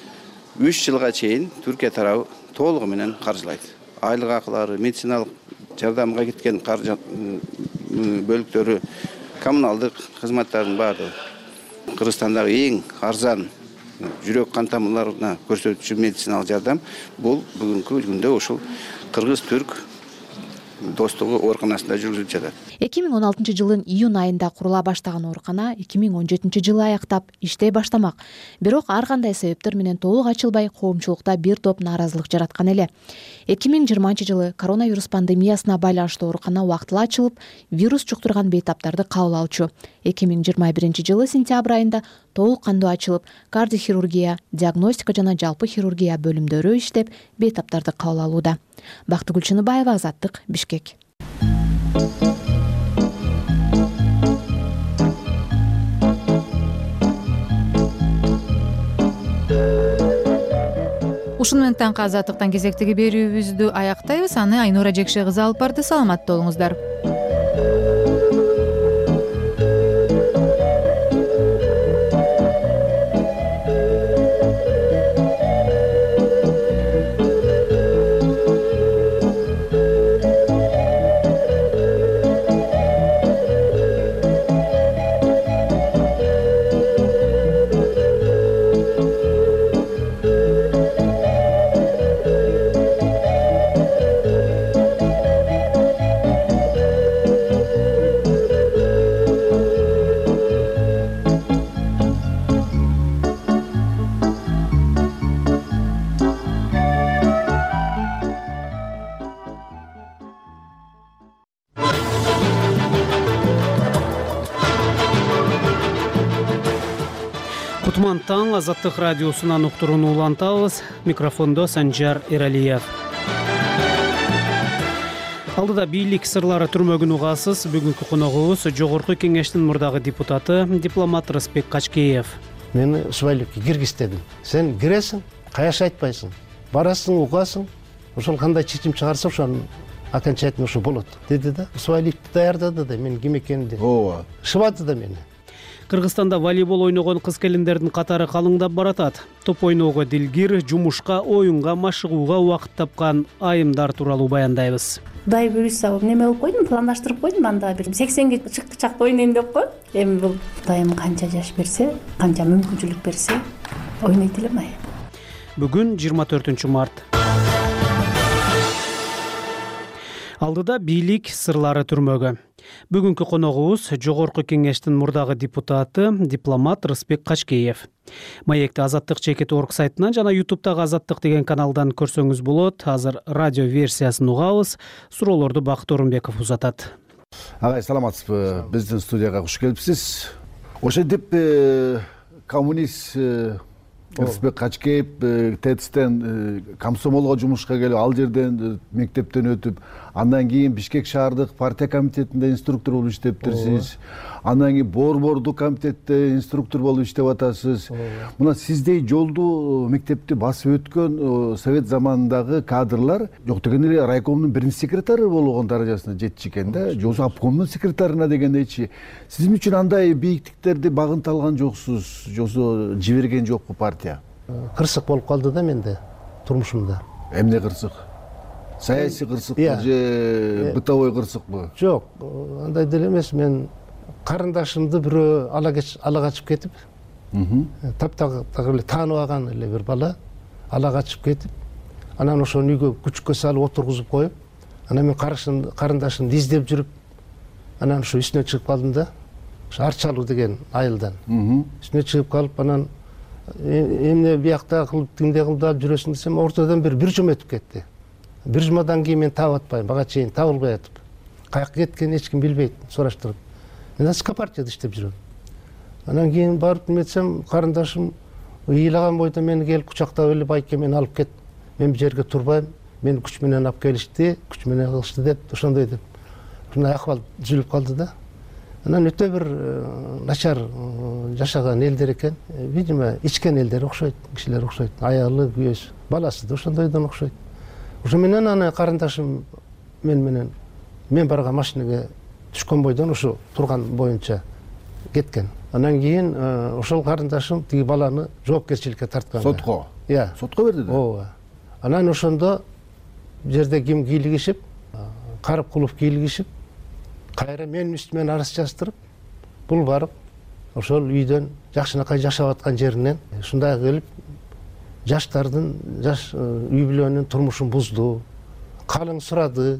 үч жылга чейин Түркия тарабы толугу менен каржылайт. Айлык акылары, медициналык жардамга кеткен каржы бөлүктөрү, коммуналдык кызматтардын баардыгы Кыргызстандагы эң арзан жүрөк кан тамырларына көрсөтүүчү медициналык жардам бул бүгүнкү күндө ушул кыргыз-түрк достугу ооруканасында жүргүзүлүп жатат. эки миң он алтынчы жылдын июнь айында курула баштаган оорукана эки миң он жетинчи жылы аяктап иштей баштамак. Бирок ар кандай себептер менен толук ачылбай, коомчулукта бир топ нааразылык жараткан эле. эки миң жыйырманчы жылы коронавирус пандемиясына байланыштуу оорукана убактылуу ачылып, вирус жуктурган бейтаптарды кабыл алчу. эки миң жыйырма биринчи жылы сентябрь айында толук кандуу ачылып, кардиохирургия, диагностика жана жалпы хирургия бөлүмдөрү иштеп, бейтаптарды кабыл алууда. Бактыгүл Чыныбаева, Азаттык, Бишкек. Ушуну менен таңкы Азаттыктан кезектеги берүүбүздү аяктайбыз. Аны Айнура Жекше кызы алып барды. Саламатта болуңуздар. Кутман таң, Азаттык радиосунан уктурууну улантабыз. Микрофондо Санжар Эралиев. Алдыда бийлик сырлары түрмөгүн угасыз. Бүгүнкү коногубуз Жогорку Кеңештин мурдагы депутаты, дипломат Рысбек Качкеев. Мени субайлыкка киргиздедим. Сен киресиң, каяш айтпайсың. Барасың, угасың. Ошол кандай чечим чыгарса, ошол окончательно ошо болот, деди да. Субайлыкты даярдады да, мен ким экенимди. Ооба. Шыбады да мени. Кыргызстанда волейбол ойногон кыз-келиндердин катары калыңдап баратат. Топ ойноого дилгир, жумушка, оюнга, машыгууга убакыт тапкан айымдар тууралуу баяндайбыз. Дай буюрса, неме кылып койдум, пландаштырып койдум, анда бир сексенге чыкты чакта ойнойм деп коюп. Эми бул дайым канча жаш берсе, канча мүмкүнчүлүк берсе, ойнойт элем ай. Бүгүн жыйырма төртүнчү март. Алдыда бийлик сырлары түрмөгү. Бүгүнкү коногубуз Жогорку Кеңештин мурдагы депутаты, дипломат Рысбек Качкеев. Маекти Азаттык чекит орг сайтынан жана ютубтагы Азаттык деген каналдан көрсөңүз болот. Азыр радио версиясын угабыз. Суроолорду Бакыт Орунбеков узатат. Агай, саламатсызбы? Биздин студияга куш келипсиз. Ошо деп коммунист Рысбек Качкеев ТЭЦтен комсомолго жумушка келип, ал жерден мектептен өтүп, андан кийин Бишкек шаардык партия комитетинде инструктор болуп иштептирсиз. Андан кийин Борбордук комитетте инструктор болуп иштеп атасыз. Мына сиздей жолду мектепти басып өткөн совет заманындагы кадрлар жок дегенде эле райкомдун биринчи секретары болгон даражасына жетчү экен да, же обкомдун секретарына дегендейчи. Сиз үчүн андай бийиктиктерди багынта алган жоксуз, же жиберген жокпу партия? Кырсык болуп калды да менде турмушумда. Эмне кырсык? Саясий кырсыкпы же бытовой кырсыкпы? Жок, андай деле эмес. Мен карындашымды бирөө ала качып кетип, таптагы эле таанып алган эле бир бала ала качып кетип, анан ошону үйгө күчкө салып отургузуп коюп, анан мен карындашымды издеп жүрүп, анан ошо үстүнө чыгып калдым да. Ошо Арчалуу деген айылдан. Үстүнө чыгып калып, анан эмне биякта кылып, тимде кылып жүрөсүң десем, ортодон бир бир жума өтүп кетти. Бир жумадан кийин мен таап атпайм, бага чейин табылбай атып. Каяка кеткенин эч ким билбейт, сураштырып. Мен СК партияда иштеп жүрөм. Анан кийин барып эметсем, карындашым ыйлаган бойдо мени келип кучактап эле, байке мени алып кет. Мен бул жерге турбайм, мени күч менен алып келишти, күч менен кылышты деп, ошондой деп. Ушундай акыбал түзүлүп калды да. Анан өтө бир начар жашаган элдер экен. Видимо, ичкен элдер окшойт, кишилер окшойт. Аялы, күйөөсү, баласы да ошондойдон окшойт. Ошо менен аны карындашым мен менен мен барган машинеге түшкөн бойдон ошо турган боюнча кеткен. Анан кийин ошол карындашым тиги баланы жоопкерчиликке тарткан. Сотко? Иә. Сотко берди да? Ооба. Анан ошондо жерде ким кийлигишип, Карыпкулов кийлигишип, кайра менин үстүмөн арыз жаздырып, бул барып ошол үйдөн жакшынакай жашап аткан жеринен ушундай келип жаштардын, жаш үй бүлөнүн турмушун бузду, калың сурады,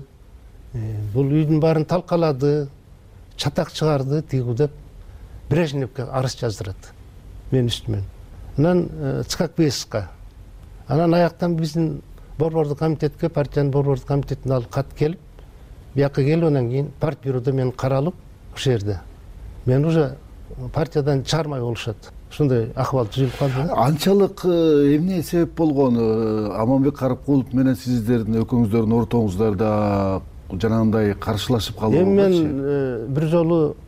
бул үйдүн баарын талкалады, чатак чыгарды, тигүү деп Брежневке арыз жаздырат менин үстүмөн. Анан ЦККБСка. Анан аяктан биздин борбордук комитетке, партиянын борбордук комитетине алып кат келип, бияка келип, анан кийин партбюродо мен каралып, ошол жерде мен уже партиядан чыгармай болушат. Ушундай акыбал түзүлүп калды. Анчалык эмне себеп болгон? Аманбек Карыпкулов менен сиздердин экөөңүздөрдүн ортоңуздарда жанагындай каршылашып калуу? Эми мен бир жолу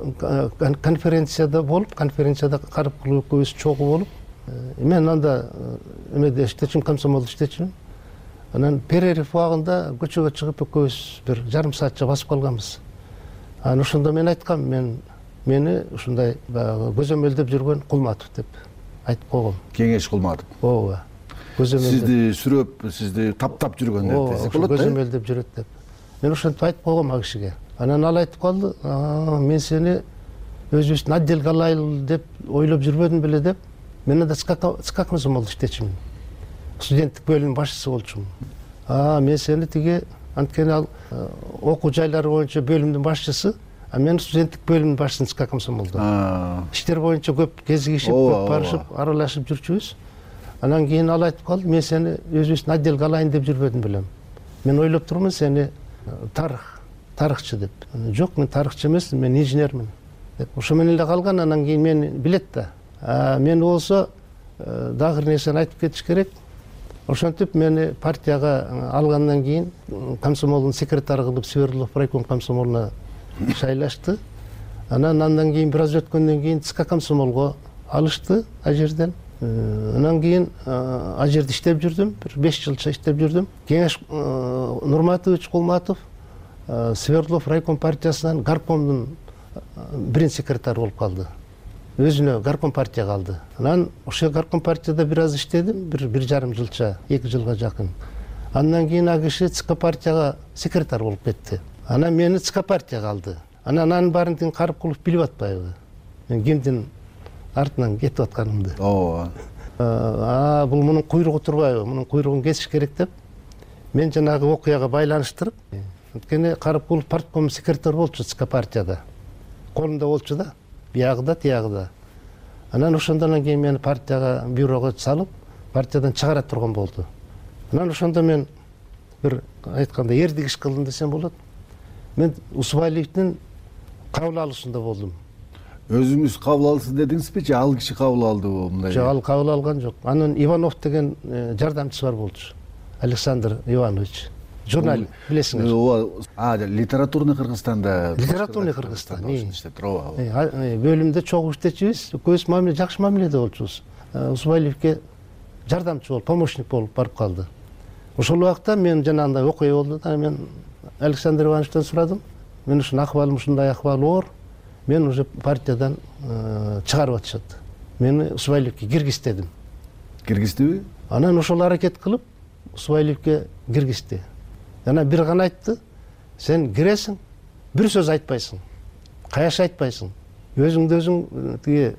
конференцияда болуп, конференцияда Карыпкулов экөөбүз чогуу болуп, мен анда эмеде иштечүмүн, комсомолдо иштечүмүн. Анан перерыв убагында көчөгө чыгып экөөбүз бир жарым саатча басып калганбыз. анан ошондо мен айткам, мен мени ушундай баягы көзөмөлдөп жүргөн Кулматов деп айтып койгом. Кеңеш Кулматов. Ооба. Сизди сүрөп, сизди таптап жүргөн десек болот да. Көзөмөлдөп жүрөт деп. Мен ошентип айтып койгом ал кишиге. Анан ал айтып калды, мен сени өзүбүздүн отделге алайлы деп ойлоп жүрбөдүм беле деп. Мен анда ЦК комсомолдо иштечүмүн. Студенттик бөлүмдүн башчысы болчумун. А мен сени тиги анткени ал окуу жайлары боюнча бөлүмдүн башчысы, а мен студенттик бөлүмдүн башчысы ЦК комсомолдо. Иштер боюнча көп кезигишип, көп барышып, аралашып жүрчүбүз. Анан кийин ал айтып калды, мен сени өзүбүздүн отделге алайын деп жүрбөдүм белем. Мен ойлоп турмун сени тарых, тарыхчы деп. Жок, мен тарыхчы эмесмин, мен инженермин деп. Ошо менен эле калган, анан кийин мени билет да. Мен болсо дагы бир нерсени айтып кетиш керек. Ошентип мени партияга алгандан кийин комсомолдун секретары кылып Свердлов райком комсомолуна шайлашты. Анан андан кийин бир аз өткөндөн кийин ЦК комсомолго алышты ал жерден. Анан кийин ал жерде иштеп жүрдүм, бир беш жылча иштеп жүрдүм. Кеңеш Нурматович Кулматов Свердлов райком партиясынан горкомдун биринчи секретары болуп калды. Өзүнө горком партия калды. Анан ошо горком партияда бир аз иштедим, бир бир жарым жылча, эки жылга жакын. Андан кийин ал киши ЦК партияга секретар болуп кетти. Анан мени ЦК партияга алды. Анан анын баарын тиги Карыпкулов билип атпайбы? Мен кимдин артынан кетип атканымды. Ооба. А бул мунун куйругу турбайбы? Мунун куйругун кесиш керек деп мен жанагы окуяга байланыштырып, анткени Карыпкулов партком секретар болчу ЦК партияда. Колунда болчу да. Биягыда, тиягыда. Анан ошондон кийин мени партияга, бюрого салып, партиядан чыгара турган болду. Анан ошондо мен бир айтканда эрдик иш кылдым десем болот. Мен Усубалиевдин кабыл алышында болдум. Өзүңүз кабыл алсын дедиңизби же ал киши кабыл алдыбы мындай? Жок, ал кабыл алган жок. Анын Иванов деген жардамчысы бар болчу. Александр Иванович. Журнал, билесиңер. Ооба. А, литературный Кыргызстанда. Литературный Кыргызстан. Бөлүмдө чогуу иштечүбүз, экөөбүз мамиле, жакшы мамиледе болчубуз. Усубалиевке жардамчы болуп, помощник болуп барып калды. Ошол убакта мен жанагындай окуя болду да, мен Александр Ивановичтен сурадым. Мен ушун акыбалым ушундай акыбал оор. Мен уже партиядан чыгарып атышат. Мени Усубалиевке киргиздедим. Киргиздиби? Анан ошол аракет кылып Усубалиевке киргизди. Анан бир гана айтты, сен киресиң, бир сөз айтпайсың, каяш айтпайсың. Өзүңдү өзүң тиги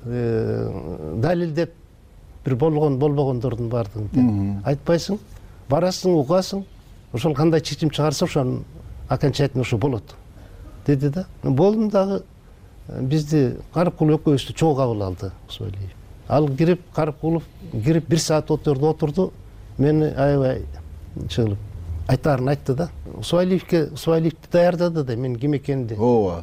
далилдеп бир болгон болбогондордун баардыгын айтпайсың, барасың, угасың, ошол кандай чечим чыгарса ошонун окончательно ошо болот деди да. Болдум дагы бизди Карыпкулов экөөбүздү чогуу кабыл алды Усубалиев. Ал кирип, Карыпкулов кирип бир саат отурду, отурду, мени аябай чыгылып айтаарын айтты да. Усубалиевке, Усубалиевди даярдады да, мен ким экенимди. Ооба.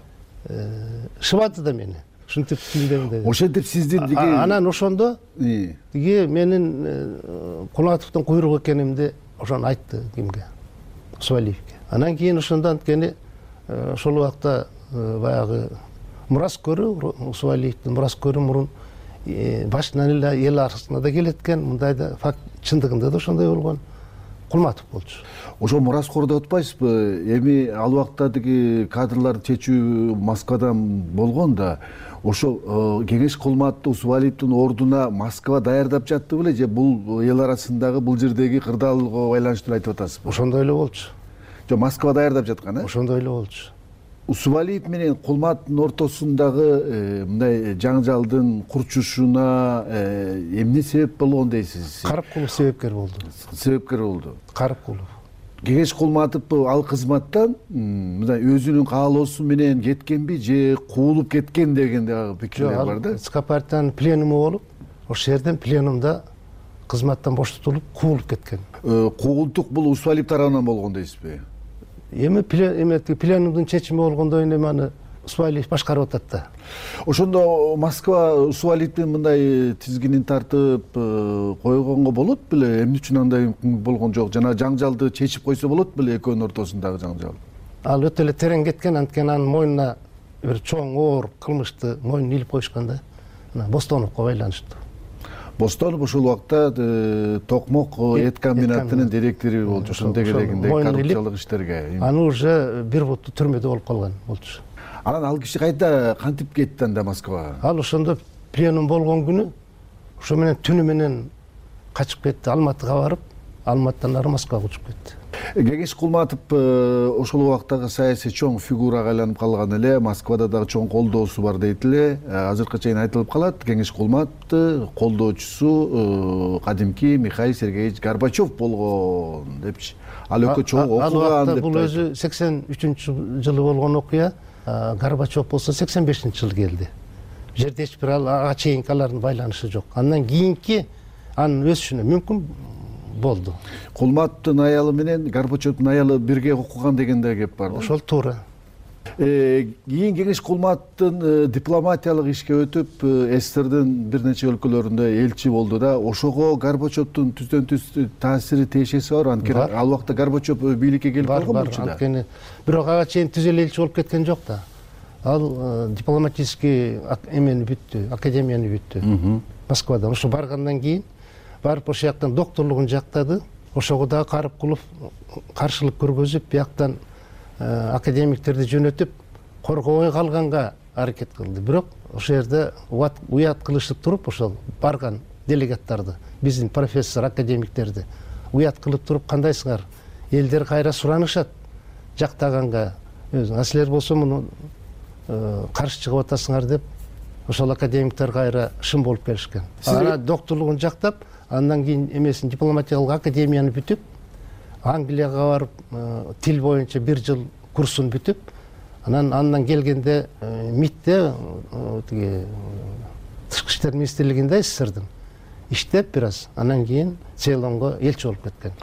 Шыбады да мени. Ушинтип кимдемди. Ошентип сиздин тиги анан ошондо тиги менин Кулматовдун куйругу экенимди ошону айтты кимге? Усубалиевке. Анан кийин ошондо анткени ошол убакта баягы мурас көрүү, Усубалиевдин мурас көрүү мурун башынан эле эл арасына да келет экен, мындай да факт чындыгында да ошондой болгон. Кулматов болчу. Ошо мураскор деп атпайсызбы? Эми ал убакта тиги кадрларды чечүү Москвадан болгон да, ошо Кеңеш Кулматов Усубалиевдин ордуна Москва даярдап жатты беле же бул эл арасындагы бул жердеги кырдаалга байланыштуу айтып атасызбы? Ошондой эле болчу. Жок, Москва даярдап жаткан, э? Ошондой эле болчу. Усубалиев менен Кулматтын ортосундагы мындай жаңжалдын курчушуна эмне себеп болгон дейсиз? Карыпкулов себепкер болду. Себепкер болду. Карыпкулов. Кеңеш Кулматов ал кызматтан мындай өзүнүн каалоосу менен кеткенби же куулуп кеткен деген дагы пикирлер бар да. ЦК партиянын пленуму болуп, ошол жерден пленумда кызматтан боштотулуп куулуп кеткен. Куултук бул Усубалиев тарабынан болгон дейсизби? Эми пленумдун чечими болгондон кийин аны Усубалиев башкарып атат да. Ошондо Москва Усубалиевдин мындай тизгинин тартып койгонго болот беле? Эмне үчүн андай болгон жок? Жана жаңжалды чечип койсо болот беле экөөнүн ортосундагы жаңжал? Ал өтө эле терең кеткен, анткени анын мойнуна бир чоң оор кылмышты мойнуна илип коюшкан да. Бостоновго байланыштуу. Бостанов ошол убакта Токмок эт комбинатынын директору болчу. Ошондой керегинде коррупциялык иштерге. Аны уже бир бутту түрмөдө болуп калган болчу. анан ал киши кайда кантип кетти анда Москвага? Ал ошондо пленум болгон күнү ошо менен түнү менен качып кетти, Алматыга барып, Алматыдан ары Москвага учуп кетти. Кеңеш Кулматов ошол убактагы саясий чоң фигурага айланып калган эле, Москвада дагы чоң колдоосу бар дейт эле. Азыркы чейин айтылып калат, Кеңеш Кулматовду колдоочусу кадимки Михаил Сергеевич Горбачев болгон депчи. Ал өкө чоң окуган деп. Бул өзү сексен үчүнчү жылы болгон окуя. Горбачев болсо сексен бешинчи жылы келди. Бул жерде эч бир ага чейинки алардын байланышы жок. Андан кийинки анын өсүшүнө мүмкүн болду. Кулматовдун аялы менен Горбачевдун аялы бирге окуган деген да кеп бар. Ошол туура. Кийин Кеңеш Кулматовдун дипломатиялык ишке өтүп, СССРдин бир нече өлкөлөрүндө элчи болду да. Ошого Горбачевдун түздөн түз таасири тиешеси бар. Анткени ал убакта Горбачев бийликке келип калган болчу да. Анткени бирок ага чейин түз эле элчи болуп кеткен жок да. Ал дипломатический эмени бүттү, академияны бүттү. Москвада. Ошо баргандан кийин барып ошол жактан докторлугун жактады. Ошого дагы карып кылып, каршылык көргөзүп, бияктан академиктерди жөнөтүп, коргобой калганга аракет кылды. Бирок ошол жерде уят кылышып туруп, ошол барган делегаттарды, биздин профессор, академиктерди уят кылып туруп, кандайсыңар? Элдер кайра суранышат жактаганга. А силер болсо муну каршы чыгып атасыңар деп, ошол академиктер кайра шын болуп келишкен. Ана докторлугун жактап, андан кийин эмесин дипломатиялык академияны бүтүп, Англияга барып, тил боюнча бир жыл курсун бүтүп, анан андан келгенде МИДте, тиги Тышкы иштер министрлигинде СССРдин иштеп бир аз, анан кийин Цейлонго элчи болуп кеткен.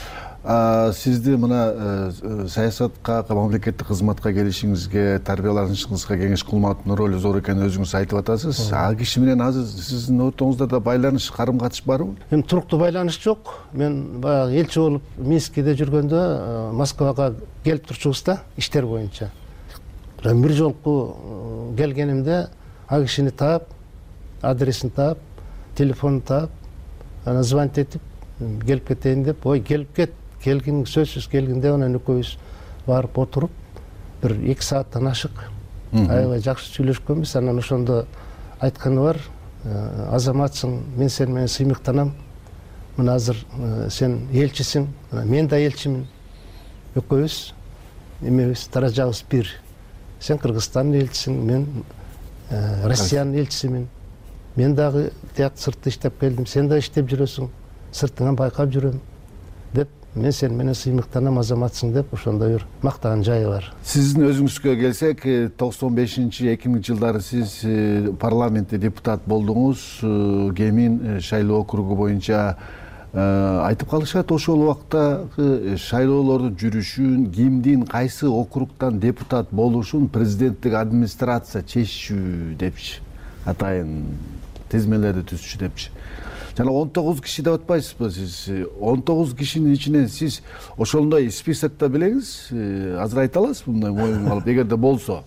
Сизди мына саясатка, мамлекеттик кызматка келишиңизге, тарбияланышыңызга Кеңеш Кулматовдун ролу зор экенин өзүңүз айтып атасыз. Ал киши менен азыр сиздин ортоңузда да байланыш, карым катыш барбы? Эми туруктуу байланыш жок. Мен баягы элчи болуп Минскиде жүргөндө Москвага келип турчубуз да, иштер боюнча. Бир жолку келгенимде ал кишини таап, адресин таап, телефонун таап, анан звонить этип, келип кетейин деп, ой, келип кет. Келгин, сөзсүз келгенде анан экөөбүз барып отуруп, бир эки сааттан ашык аябай жакшы сүйлөшкөнбүз. Анан ошондо айтканы бар, азаматсың, мен сени менен сыймыктанам. Мына азыр сен элчисиң, мен да элчимин. Экөөбүз эмебиз, даражабыз бир. Сен Кыргызстандын элчисиң, мен Россиянын элчисимин. Мен дагы тияк сыртта иштеп келдим, сен да иштеп жүрөсүң, сыртыңан байкап жүрөм деп, мен сен менен сыймыктанам, азаматсың деп, ошондой бир мактаган жайы бар. Сиздин өзүңүзгө келсек, токсон бешинчи эки миңинчи жылдары сиз парламентте депутат болдуңуз, Кемин шайлоо округу боюнча. Айтып калышат, ошол убакта шайлоолордун жүрүшүн, кимдин кайсы округтан депутат болушун президенттик администрация чечишүү депчи, атайын тизмелерди түзүшү депчи. Жана он тогуз киши деп атпайсызбы сиз? он тогуз кишинин ичинен сиз ошондой списокто билеңиз, азыр айта аласызбы мындай моюнга алып, эгерде болсо?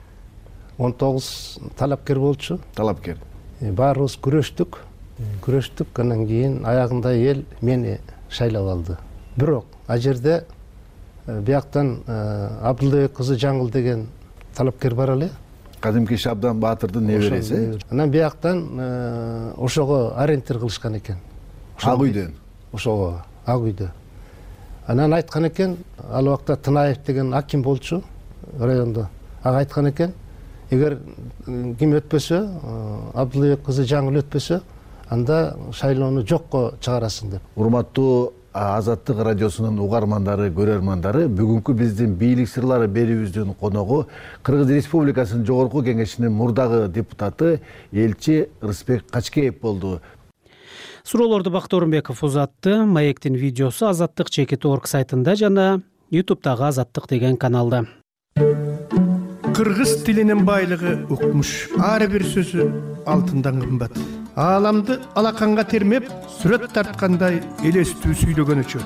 он тогуз талапкер болчу. Талапкер. Баарыбыз күрөштүк. Күрөштүк, анан кийин аягында эл мени шайлап алды. Бирок ал жерде бияктан Абдылбек кызы Жаңыл деген талапкер бар эле. Кадимки Шабдан Баатырдын небереси. Анан бияктан ошого ориентир кылышкан экен. Ак үйдөн. Ошого, Ак үйдө. Анан айткан экен, ал убакта Тынаев деген аким болчу райондо. Ага айткан экен, эгер ким өтпөсө, Абдылбек кызы Жаңыл өтпөсө, анда шайлоону жокко чыгарасың деп. Урматтуу Азаттык радиосунун угармандары, көрөрмандары, бүгүнкү биздин бийлик сырлары берүүбүздүн коногу Кыргыз Республикасынын Жогорку Кеңешинин мурдагы депутаты элчи Рысбек Качкеев болду. Суроолорду Бакыт Орунбеков узатты. Маектин видеосу Азаттык чекит точка орг сайтында жана ютубтагы Азаттык деген каналда. Кыргыз тилинин байлыгы укмуш. Ар бир сөзү алтындан кымбат. Ааламды алаканга термеп, сүрөт тарткандай элестүү сүйлөгөн үчүн.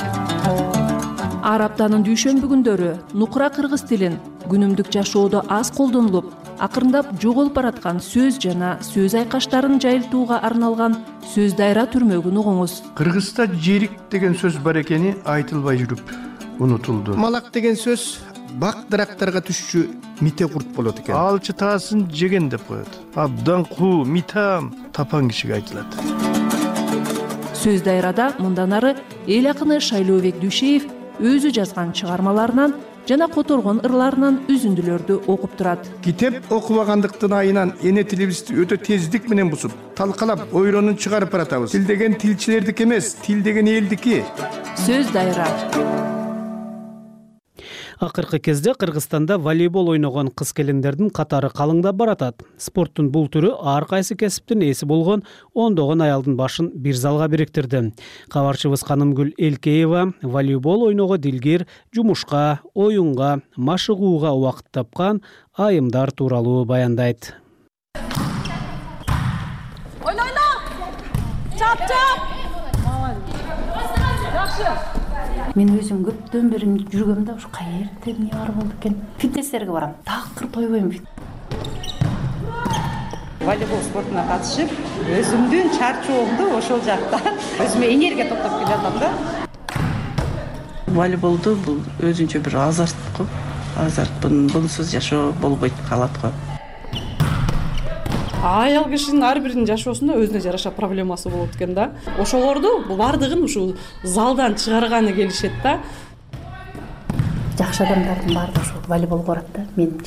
Ар аптанын дүйшөмбү күндөрү нукура кыргыз тилин күнүмдүк жашоодо аз колдонулуп, акырындап жоголуп бараткан сөз жана сөз айкаштарын жайылтууга арналган сөз дайра түрмөгүн угуңуз. Кыргызда жерик деген сөз бар экени айтылбай жүрүп унутулду. Малак деген сөз бак дарактарга түшчү мите курт болот экен. Алчы таасын жеген деп коет. Абдан куу, митам тапан кишиге айтылат. Сөз дайрада мындан ары эл акыны Шайлообек Дүйшеев өзү жазган чыгармаларынан жана которгон ырларынан үзүндүлөрдү окуп турат. Китеп окубагандыктын айынан эне тилибизди өтө тездик менен бузуп, талкалап, ойронун чыгарып баратабыз. Тил деген тилчилердики эмес, тил деген элдики. Сөз дайра. Акыркы кезде Кыргызстанда волейбол ойногон кыз-келиндердин катары калыңдап баратат. Спорттун бул түрү ар кайсы кесиптин ээси болгон ондогон аялдын башын бир залга бириктирди. Кабарчыбыз Канымгүл Элкеева волейбол ойного дилгир, жумушка, оюнга, машыгууга убакыт тапкан айымдар тууралуу баяндайт. Ойна, ойна! Чап, чап! Жакшы! Мен өзүм көптөн бери жүргөмдө ушу каерде эмне бар болду экен. Фитнестерге барам. Такыр тойбойм. Волейбол спортуна катышып, өзүмдүн чарчоомду ошол жакта өзүмө энергия топтоп келатам да. Волейболду бул өзүнчө бир азарт го. Азарт бунсуз жашоо болбойт калат го. Аял кишинин ар биринин жашоосунда өзүнө жараша проблемасы болот экен да. Ошолорду бардыгын ушул залдан чыгарганы келишет да. Жакшы адамдардын баардыгы ушул волейболго барат да, менимче.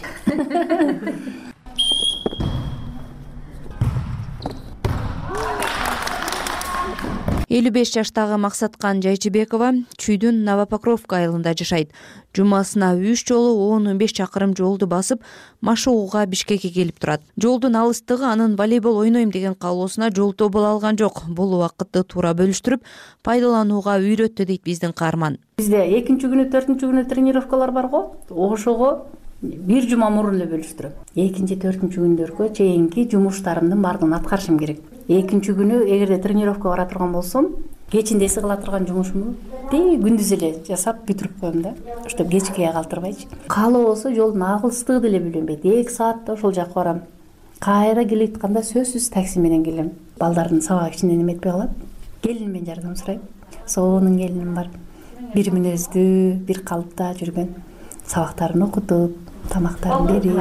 элүү беш жаштагы Максаткан Жайчыбекова Чүйдүн Новопокровка айылында жашайт. Жумасына үч жолу он он беш чакырым жолду басып, машыгууга Бишкекке келип турат. Жолдун алыстыгы анын волейбол ойнойм деген каалоосуна жолтоо боло алган жок. Бул убакытты туура бөлүштүрүп, пайдаланууга үйрөттү дейт биздин каарман. Бизде экинчи күнү, төртүнчү күнү тренировкалар бар го. Ошого бир жума мурун эле бөлүштүрөм. Экинчи, төртүнчү күндөргө чейинки жумуштарымдын баардыгын аткарышым керек. Экинчи күнү эгерде тренировка бара турган болсом, кечинде эсе кыла турган жумушумду тээ күндүз эле жасап бүтүрүп коем да, чтобы кечке калтырбайчы. Каалоо болсо жолдун агылыстыгы деле билинбейт. эки саатта ошол жакка барам. Кайра келип атканда сөзсүз такси менен келем. Балдардын сабагы кичине неметпей калат. Келинимен жардам сурайм. Сонун келиним бар. Бир мүнөздүү, бир калыпта жүргөн. Сабактарын окутуп, тамактарын берип.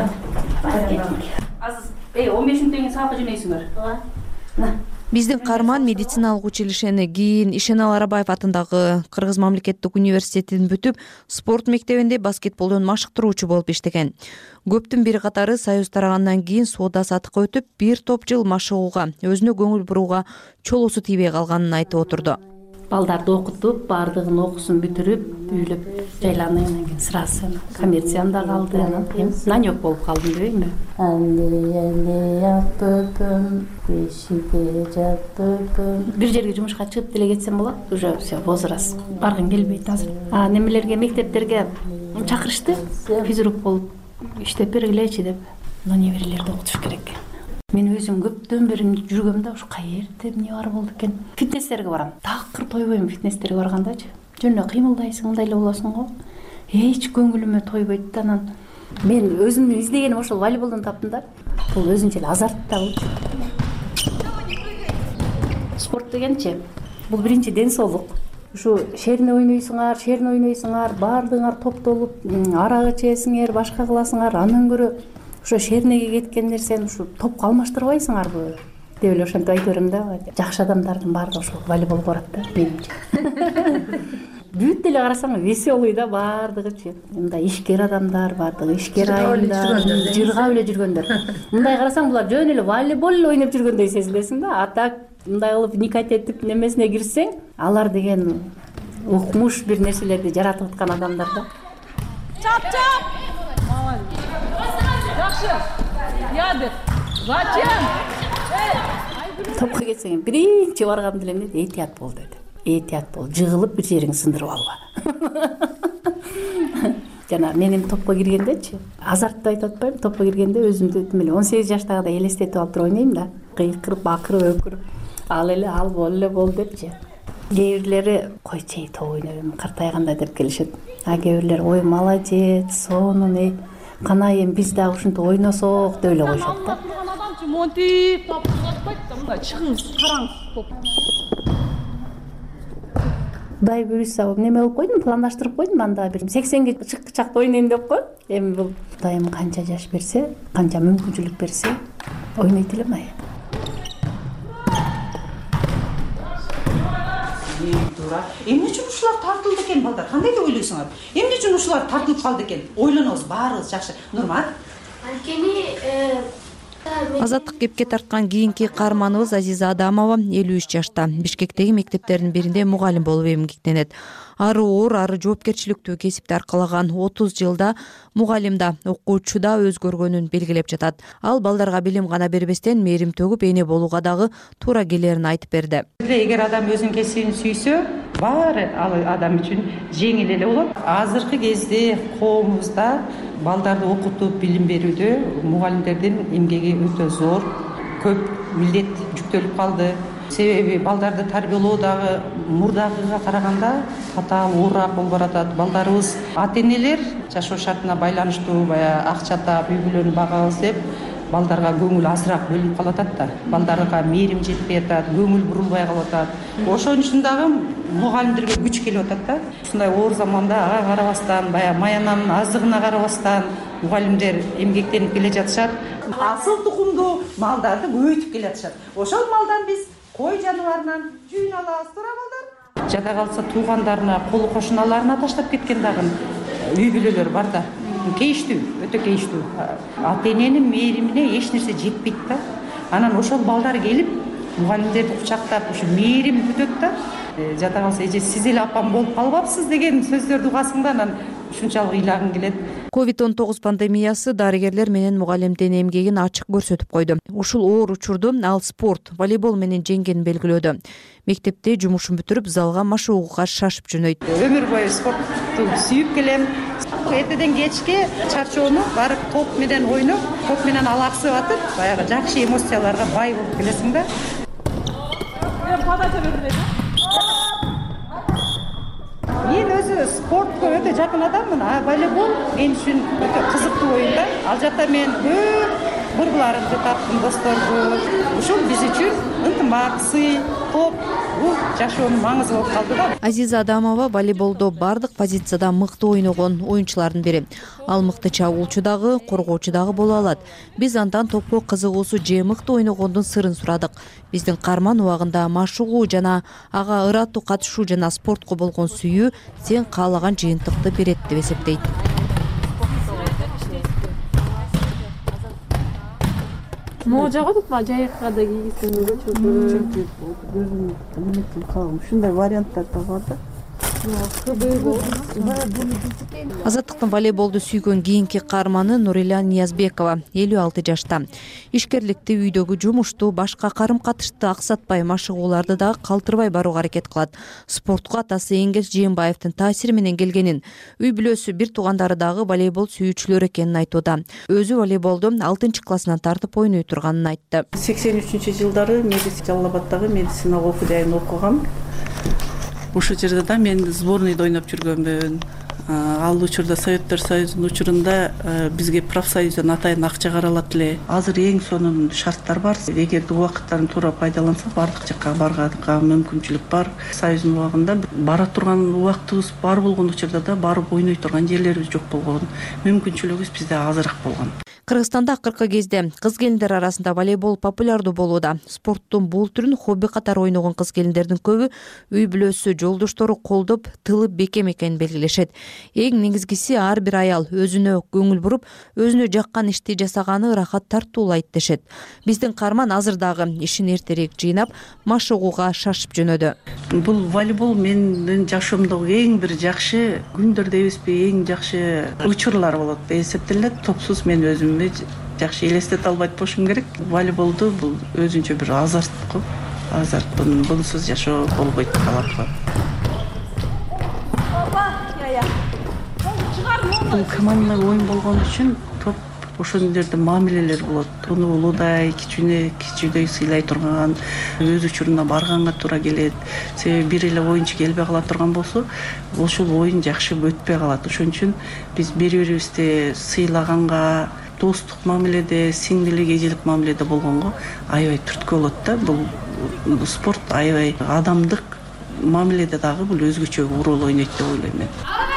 Азыз, эй, он беш мүнөттөн кийин сабакка жөнөйсүңөр. Биздин каарман медициналык училищени кийин Ишенал Арабаев атындагы Кыргыз мамлекеттик университетин бүтүп, спорт мектебинде баскетболдон машыктыруучу болуп иштеген. Көптүн бир катары Союз тарагандан кийин соода сатыкка өтүп, бир топ жыл машыгууга, өзүнө көңүл бурууга чолосу тийбей калганын айтып отурду. Балдарды окутуп, баардыгын окуусун бүтүрүп, үйлөп жайланып, анан кийин сырасы коммерцияда калды, анан эми нанёк болуп калдым дебеймби? Бир жерге жумушка чыгып деле кетсем болот, уже все возраст. Баргым келбейт азыр. А немелерге, мектептерге чакырышты, физрук болуп иштеп бергилечи деп. Но неберелерди окутуш керек. Мен өзүм көптөн бери жүргөмдө ушу каерде эмне бар болду экен. Фитнестерге барам. Такыр тойбойм фитнестерге баргандачы. Жөн кыймылдайсың, мындай эле болосуң го. Эч көңүлүмө тойбойт да. Анан мен өзүмдүн издегеним ошол волейболдон таптым да. Бул өзүнчө эле азарт да бул. Спорт дегенчи, бул биринчи ден соолук. Ушу шерне ойнойсуңар, шерне ойнойсуңар, баардыгыңар топтолуп, арак ичесиңер, башка кыласыңар, андан көрө ошо шернеге кеткен нерсени ушу топко алмаштырбайсыңарбы деп эле ошентип айтып берем да. Жакшы адамдардын баардыгы ошол волейболго барат да, менимче. Бүт деле карасаң веселый да баардыгычы. Мындай ишкер адамдар, баардыгы ишкер айымдар, жыргап эле жүргөндөр. Мындай карасаң булар жөн эле волейбол эле ойноп жүргөндөй сезилесиң да. А так мындай кылып никать этип немесине кирсең, алар деген укмуш бир нерселерди жаратып аткан адамдар да. Чап, чап! Жакшы. Ядыр. Зачем? Топко кетсең, биринчи баргам деле эмне? Этият бол деди. Этият бол, жыгылып бир жериңди сындырып алба. Жана мен эми топко киргендечи, азартты айтып атпайм, топко киргенде өзүмдү эле он сегиз жаштагыдай элестетип алып туруп ойнойм да. Кыйкырып, акырып, өкүрүп, ал эле ал бол эле бол депчи. Кээ бирлери койчей топ ойнойм, картайганда деп келишет. А кээ бирлери ой молодец, сонун, эй, кана эми биз дагы ушинтип ойносок деп эле коюшат да. Адамчы монтип, топ атпайт да, мындай чыгыңыз, караңыз топ. кудай буюрса неме кылып койдум, пландаштырып койдум, анда бир сексенге чыкты чакта ойнойм деп го. Эми бул кудайым канча жаш берсе, канча мүмкүнчүлүк берсе, ойнойт элем ай. Эмне үчүн ушулар тартылды экен балдар? Кандай деп ойлойсуңар? Эмне үчүн ушулар тартылып калды экен? Ойлонобуз, баарыбыз жакшы. Нурмат? Анткени Азаттык кепке тарткан кийинки каарманыбыз Азиза Адамова элүү үч жашта. Бишкектеги мектептердин биринде мугалим болуп эмгектенет. Ары оор, ары жоопкерчиликтүү кесипти аркалаган отуз жылда мугалимда, окуучуда өзгөргөнүн белгилеп жатат. Ал балдарга билим гана бербестен мээрим төгүп эне болууга дагы туура келерин айтып берди. Эгер адам өзүнүн кесибин сүйсө, баары ал адам үчүн жеңил эле болот. Азыркы кезде коомубузда балдарды окутуп билим берүүдө мугалимдердин эмгеги өтө зор, көп милдет жүктөлүп калды. Себеби балдарды тарбиялоо дагы мурдагыга караганда катаал, оорураак болуп баратат. Балдарыбыз ата-энелер жашоо шартына байланыштуу баягы акча таап, үй бүлөнү багабыз деп балдарга көңүл азыраак бөлүнүп калатат да. Балдарга мээрим жетпей атат, көңүл бурулбай калатат. Ошон үчүн дагы мугалимдерге күч келип атат да. Ушундай оор заманда ага карабастан, баягы маянанын аздыгына карабастан мугалимдер эмгектенип келе жатышат. Асыл тукумдуу малдарды көбөйтүп келе жатышат. Ошол малдан биз кой жаныбарынан жүйүн алабыз, туура балдар? Жада калса туугандарына, колу кошуналарына таштап кеткен дагы үй бүлөлөр бар да. Кейиштүү, өтө кейиштүү. Ата-эненин мээримине эч нерсе жетпейт да. Анан ошол балдар келип, мугалимдерди кучактап, ушу мээрим күтөт да. Жада калса эже сиз эле апам болуп калбапсыз деген сөздөрдү угасың да, анан ушунчалык ыйлагың келет. ковид он тогуз пандемиясы дарыгерлер менен мугалимдин эмгегин ачык көрсөтүп койду. Ушул оор учурду ал спорт, волейбол менен жеңгенин белгилөөдө. Мектепте жумушун бүтүрүп, залга машыгууга шашып жөнөйт. Өмүр бою спортту сүйүп келем. Эртеден кечке чарчоону барып топ менен ойноп, топ менен алаксып атып, баягы жакшы эмоцияларга бай болуп келесиң да. Мен өзү спортко өтө жакын адаммын. А волейбол мен үчүн өтө кызыктуу оюн да. Ал жакта мен көп курбуларымды таптым, досторду. Ушул биз үчүн ынтымак, сый, топ бул жашоонун маңызы болуп калды да. Азиза Адамова волейболдо бардык позицияда мыкты ойногон оюнчулардын бири. Ал мыкты чабуучу дагы, коргоочу дагы боло алат. Биз андан топко кызыгуусу же мыкты ойногондун сырын сурадык. Биздин каарман убагында машыгуу жана ага ыраттуу катышуу жана спортко болгон сүйүү сен каалаган жыйынтыкты берет деп эсептейт. Могу жагат атпа, жайыкка да кийгизсең ушундай варианттар да бар да. Азаттыктын волейболду сүйгөн кийинки каарманы Нурила Ниязбекова, элүү алты жашта. Ишкерликти, үйдөгү жумушту, башка карым-катышты аксатпай, машыгууларды да калтырбай барууга аракет кылат. Спортко атасы Эңгес Жээнбаевдин таасири менен келгенин, үй бүлөсү, бир туугандары дагы волейбол сүйүүчүлөр экенин айтууда. Өзү волейболду алтынчы классынан тартып ойной турганын айтты. сексен үчүнчү жылдары медицина Жалал Абаддагы медицина окуучун окугам. Ушул жерде да мен сборныйда ойноп жүргөнмүн. Ал учурда Советтер Союзунун учурунда бизге профсоюздан атайын акча каралат эле. Азыр эң сонун шарттар бар. Эгерде убакыттарын туура пайдаланса, бардык жакка барганга мүмкүнчүлүк бар. Союздун убагында бара турган убактыбыз бар болгон учурда да барып ойной турган жерлерибиз жок болгон. Мүмкүнчүлүгүбүз бизде азыраак болгон. Кыргызстанда акыркы кезде кыз келиндер арасында волейбол популярдуу болууда. Спорттун бул түрүн хобби катары ойногон кыз келиндердин көбү үй бүлөсү, жолдоштору колдоп, тылып бекем экенин белгилешет. Эң негизгиси ар бир аял өзүнө көңүл буруп, өзүнө жаккан ишти жасаганы ырахат тартуулайт дешет. Биздин каарман азыр дагы ишин эртерээк жыйнап, машыгууга шашып жөнөдү. Бул волейбол менин жашоомдогу эң бир жакшы күндөрдө эмеспи, эң жакшы учурлар болот деп эсептелет. Топсуз мен өзүм жакшы элестете албайт болушум керек. Волейболду бул өзүнчө бир азарт го. Азарт, бунсуз жашоо болбойт калат го. Бул командалык оюн болгон үчүн топ ошол жерде мамилелер болот. Уну улуудай, кичүүнө кичүүдөй сыйлай турган, өз учурунда барганга туура келет. Себеби бир эле оюнчу келбей кала турган болсо, ошол оюн жакшы өтпөй калат. Ошон үчүн биз бири-бирибизди сыйлаганга, достук мамиледе, сиңдилик, эжелик мамиледе болгонго аябай түрткү болот да. Бул спорт аябай адамдык мамиледе дагы бул өзгөчө роль ойнойт деп ойлойм мен.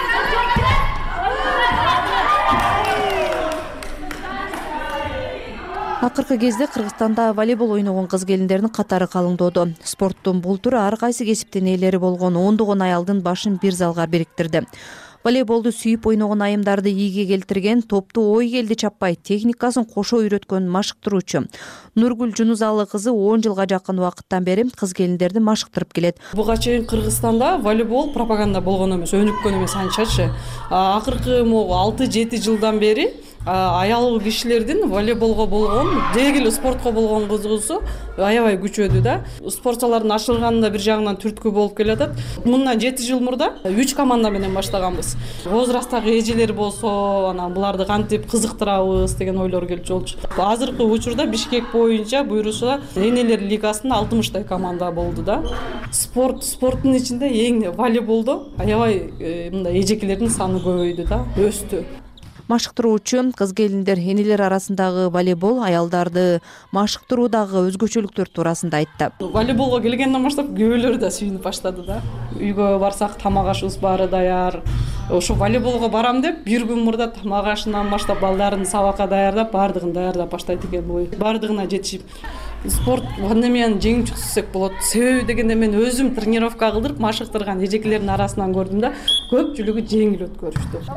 Акыркы кезде Кыргызстанда волейбол ойногон кыз келиндердин катары калыңдоодо. Спорттун бул түрү ар кайсы кесиптин ээлери болгон ондогон аялдын башын бир залга бириктирди. Волейболду сүйүп ойногон айымдарды ийге келтирген, топту ой келди чаппай техникасын кошо үйрөткөн машыктыруучу Нургүл Жунузалы кызы он жылга жакын убакыттан бери кыз келиндерди машыктырып келет. Буга чейин Кыргызстанда волейбол пропаганда болгон эмес, өнүккөн эмес анчачы. Акыркы могу алты жети жылдан бери аял кишилердин волейболго болгон, деги эле спортко болгон кызыгуусу аябай күчөдү да. Спортчулардын ачылганында бир жагынан түрткү болуп келатат. Мындан жети жыл мурда үч команда менен баштаганбыз. Возрасттагы эжелер болсо, анан буларды кантип кызыктырабыз деген ойлор келчү болчу. Азыркы учурда Бишкек боюнча буйрушла энелер лигасында алтымыштай команда болду да. Спорт спорттун ичинде эң волейболдо аябай мындай эжекелердин саны көбөйдү да, өстү. Машыктыруучу кыз келиндер энелер арасындагы волейбол аялдарды машыктыруудагы өзгөчөлүктөр туурасында айтты. Волейболго келгенден баштап күйөөлөр да сүйүнүп баштады да. Үйгө барсак тамак ашыбыз баары даяр. Ошо волейболго барам деп бир күн мурда тамак ашынан баштап балдарын сабакка даярдап, баардыгын даярдап баштайт экен бой. Баардыгына жетишип. Спорт пандемияны жеңип чыксак болот. Себеби дегенде мен өзүм тренировка кылдырып машыктырган эжекелердин арасынан көрдүм да, көпчүлүгү жеңил өткөрүштү.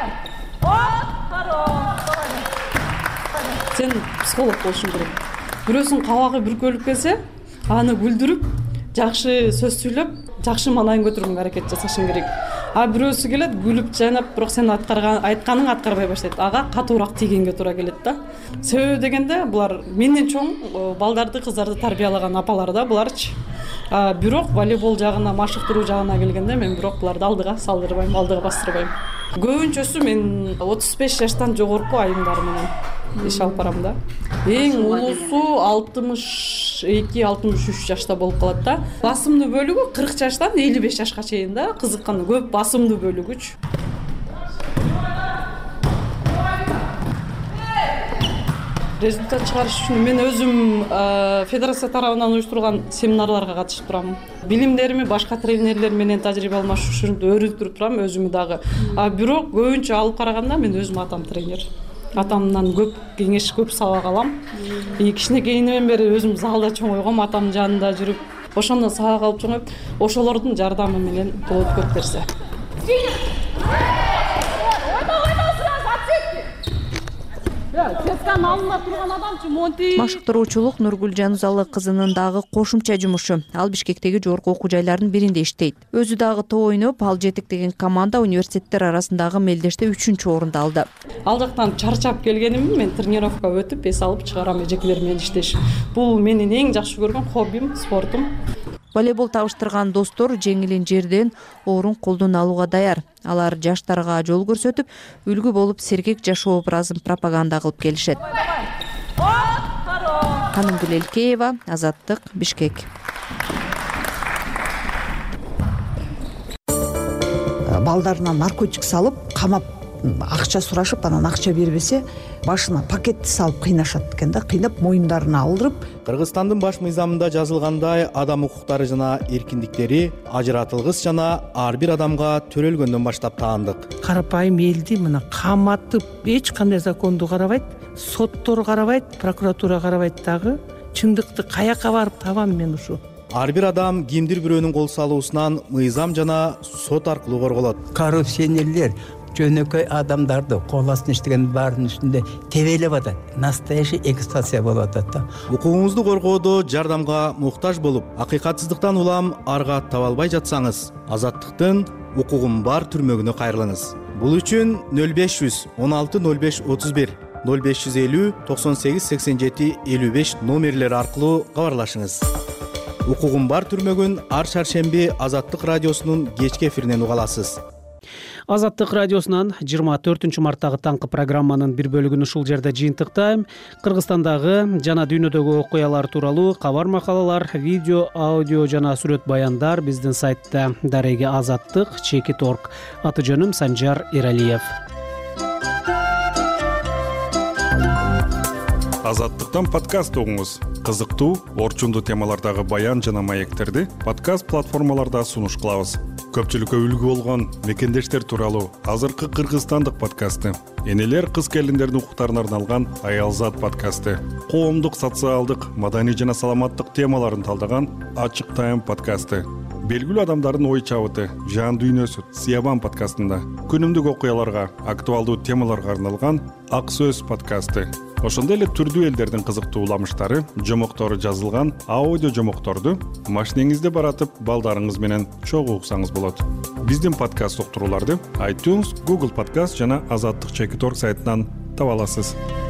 Сен психолог болушуң керек. Бирөөсүн кабагы бүркөлүп келсе, аны күлдүрүп, жакшы сөз сүйлөп, жакшы маанайын көтөргөнгө аракет жасашың керек. А бирөөсү келет, күлүп жайнап, бирок сен аткарган айтканың аткарбай баштайт. Ага катуураак тийгенге туура келет да. Себеби дегенде булар менден чоң балдарды, кыздарды тарбиялаган апалар да буларчы. Бирок волейбол жагына, машыктыруу жагына келгенде мен бирок буларды алдыга салдырбайм, алдыга бастырбайм. Көбүнчөсү мен отуз беш жаштан жогорку айымдар менен иш алып барам да. Эң улуусу алтымыш эки алтымыш үч жашта болуп калат да. Басымдуу бөлүгү кырк жаштан элүү беш жашка чейин да, кызыккан көп басымдуу бөлүгүчү. Результат чыгарыш үчүн мен өзүм федерация тарабынан уюштурулган семинарларга катышып турам. Билимдерими башка тренерлер менен тажрыйба алмашуу үчүн өөрүндүрүп турам өзүмү дагы. А бирок көбүнчө алып караганда мен өзүм атам тренер. Атамдан көп кеңеш, көп сабак алам. Кичинекейинен бери өзүм залда чоңойгом, атамдын жанында жүрүп, ошондон сабак алып чоңоюп, ошолордун жардамы менен болот көп нерсе. Машыктыруучулук Нургүл Жанузалы кызынын дагы кошумча жумушу. Ал Бишкектеги жогорку окуу жайлардын биринде иштейт. Өзү дагы тоо ойноп, Ал жетик деген команда университеттер арасындагы мелдеште үчүнчү орунду алды. Ал жактан чарчап келгенимди мен тренировка өтүп, эс алып чыгарам эжекелер менен иштеш. Бул менин эң жакшы көргөн хоббим, спортум. Волейбол табыштырган достор жеңилин жерден, оорун колдон алууга даяр. Алар жаштарга жол көрсөтүп, үлгү болуп сергек жашоо образын пропаганда кылып келишет. Канымгүл Элкеева, Азаттык, Бишкек. Балдарына наркотик салып, камап, акча сурашып, анан акча бербесе, башына пакетти салып кыйнашат экен да, кыйнап моюндарына алдырып. Кыргызстандын баш мыйзамында жазылгандай адам укуктары жана эркиндиктери ажыратылгыс жана ар бир адамга төрөлгөндөн баштап таандык. Карапайым элди мына каматып, эч кандай законду карабайт, соттор карабайт, прокуратура карабайт дагы. Чындыкты каяка барып табам мен ушу? Ар бир адам кимдир бирөөнүн кол салуусунан мыйзам жана сот аркылуу корголот. Коррупционерлер жөнөкөй адамдарды кол астына иштеген баардын үстүндө тебелеп атат. Настоящий эксплуатация болуп атат да. Укугуңузду коргоодо жардамга муктаж болуп, акыйкатсыздыктан улам арга таба албай жатсаңыз, Азаттыктын укугум бар түрмөгүнө кайрылыңыз. Бул үчүн нөл беш жүз он алты нөл беш отуз бир, нөл беш жүз элүү токсон сегиз сексен жети элүү беш номерлери аркылуу кабарлашыңыз. Укугум бар түрмөгүн ар шаршемби Азаттык радиосунун кечки эфиринен уга аласыз. Азаттык радиосунан жыйырма төртүнчү марттагы таңкы программанын бир бөлүгүн ушул жерде жыйынтыктайм. Кыргызстандагы жана дүйнөдөгү окуялар тууралуу кабар макалалар, видео, аудио жана сүрөт баяндар биздин сайтта. Дареги Азаттык чекит точка орг. Аты жөнүм Санжар Эралиев. Азаттыктан подкаст угуңуз. Кызыктуу, орчундуу темалардагы баян жана маектерди подкаст платформаларда сунуш кылабыз. Көпчүлүккө үлгү болгон мекендештер тууралуу азыркы кыргызстандык подкасты, энелер кыз келиндердин укуктарына арналган Аялзат подкасты, коомдук, социалдык, маданий жана саламаттык темаларын талдаган Ачык Тайм подкасты, белгилүү адамдардын ой чабыты, жан дүйнөсү Сиябан подкастында, күнүмдүк окуяларга, актуалдуу темаларга арналган Ак Сөз подкасты, ошондой эле түрдүү элдердин кызыктуу уламыштары, жомоктору жазылган аудио жомокторду машинеңизде баратып, балдарыңыз менен чогуу уксаңыз болот. Биздин подкаст уктурууларды iTunes, Google Podcast жана Азаттык чекит точка орг сайтынан таба аласыз.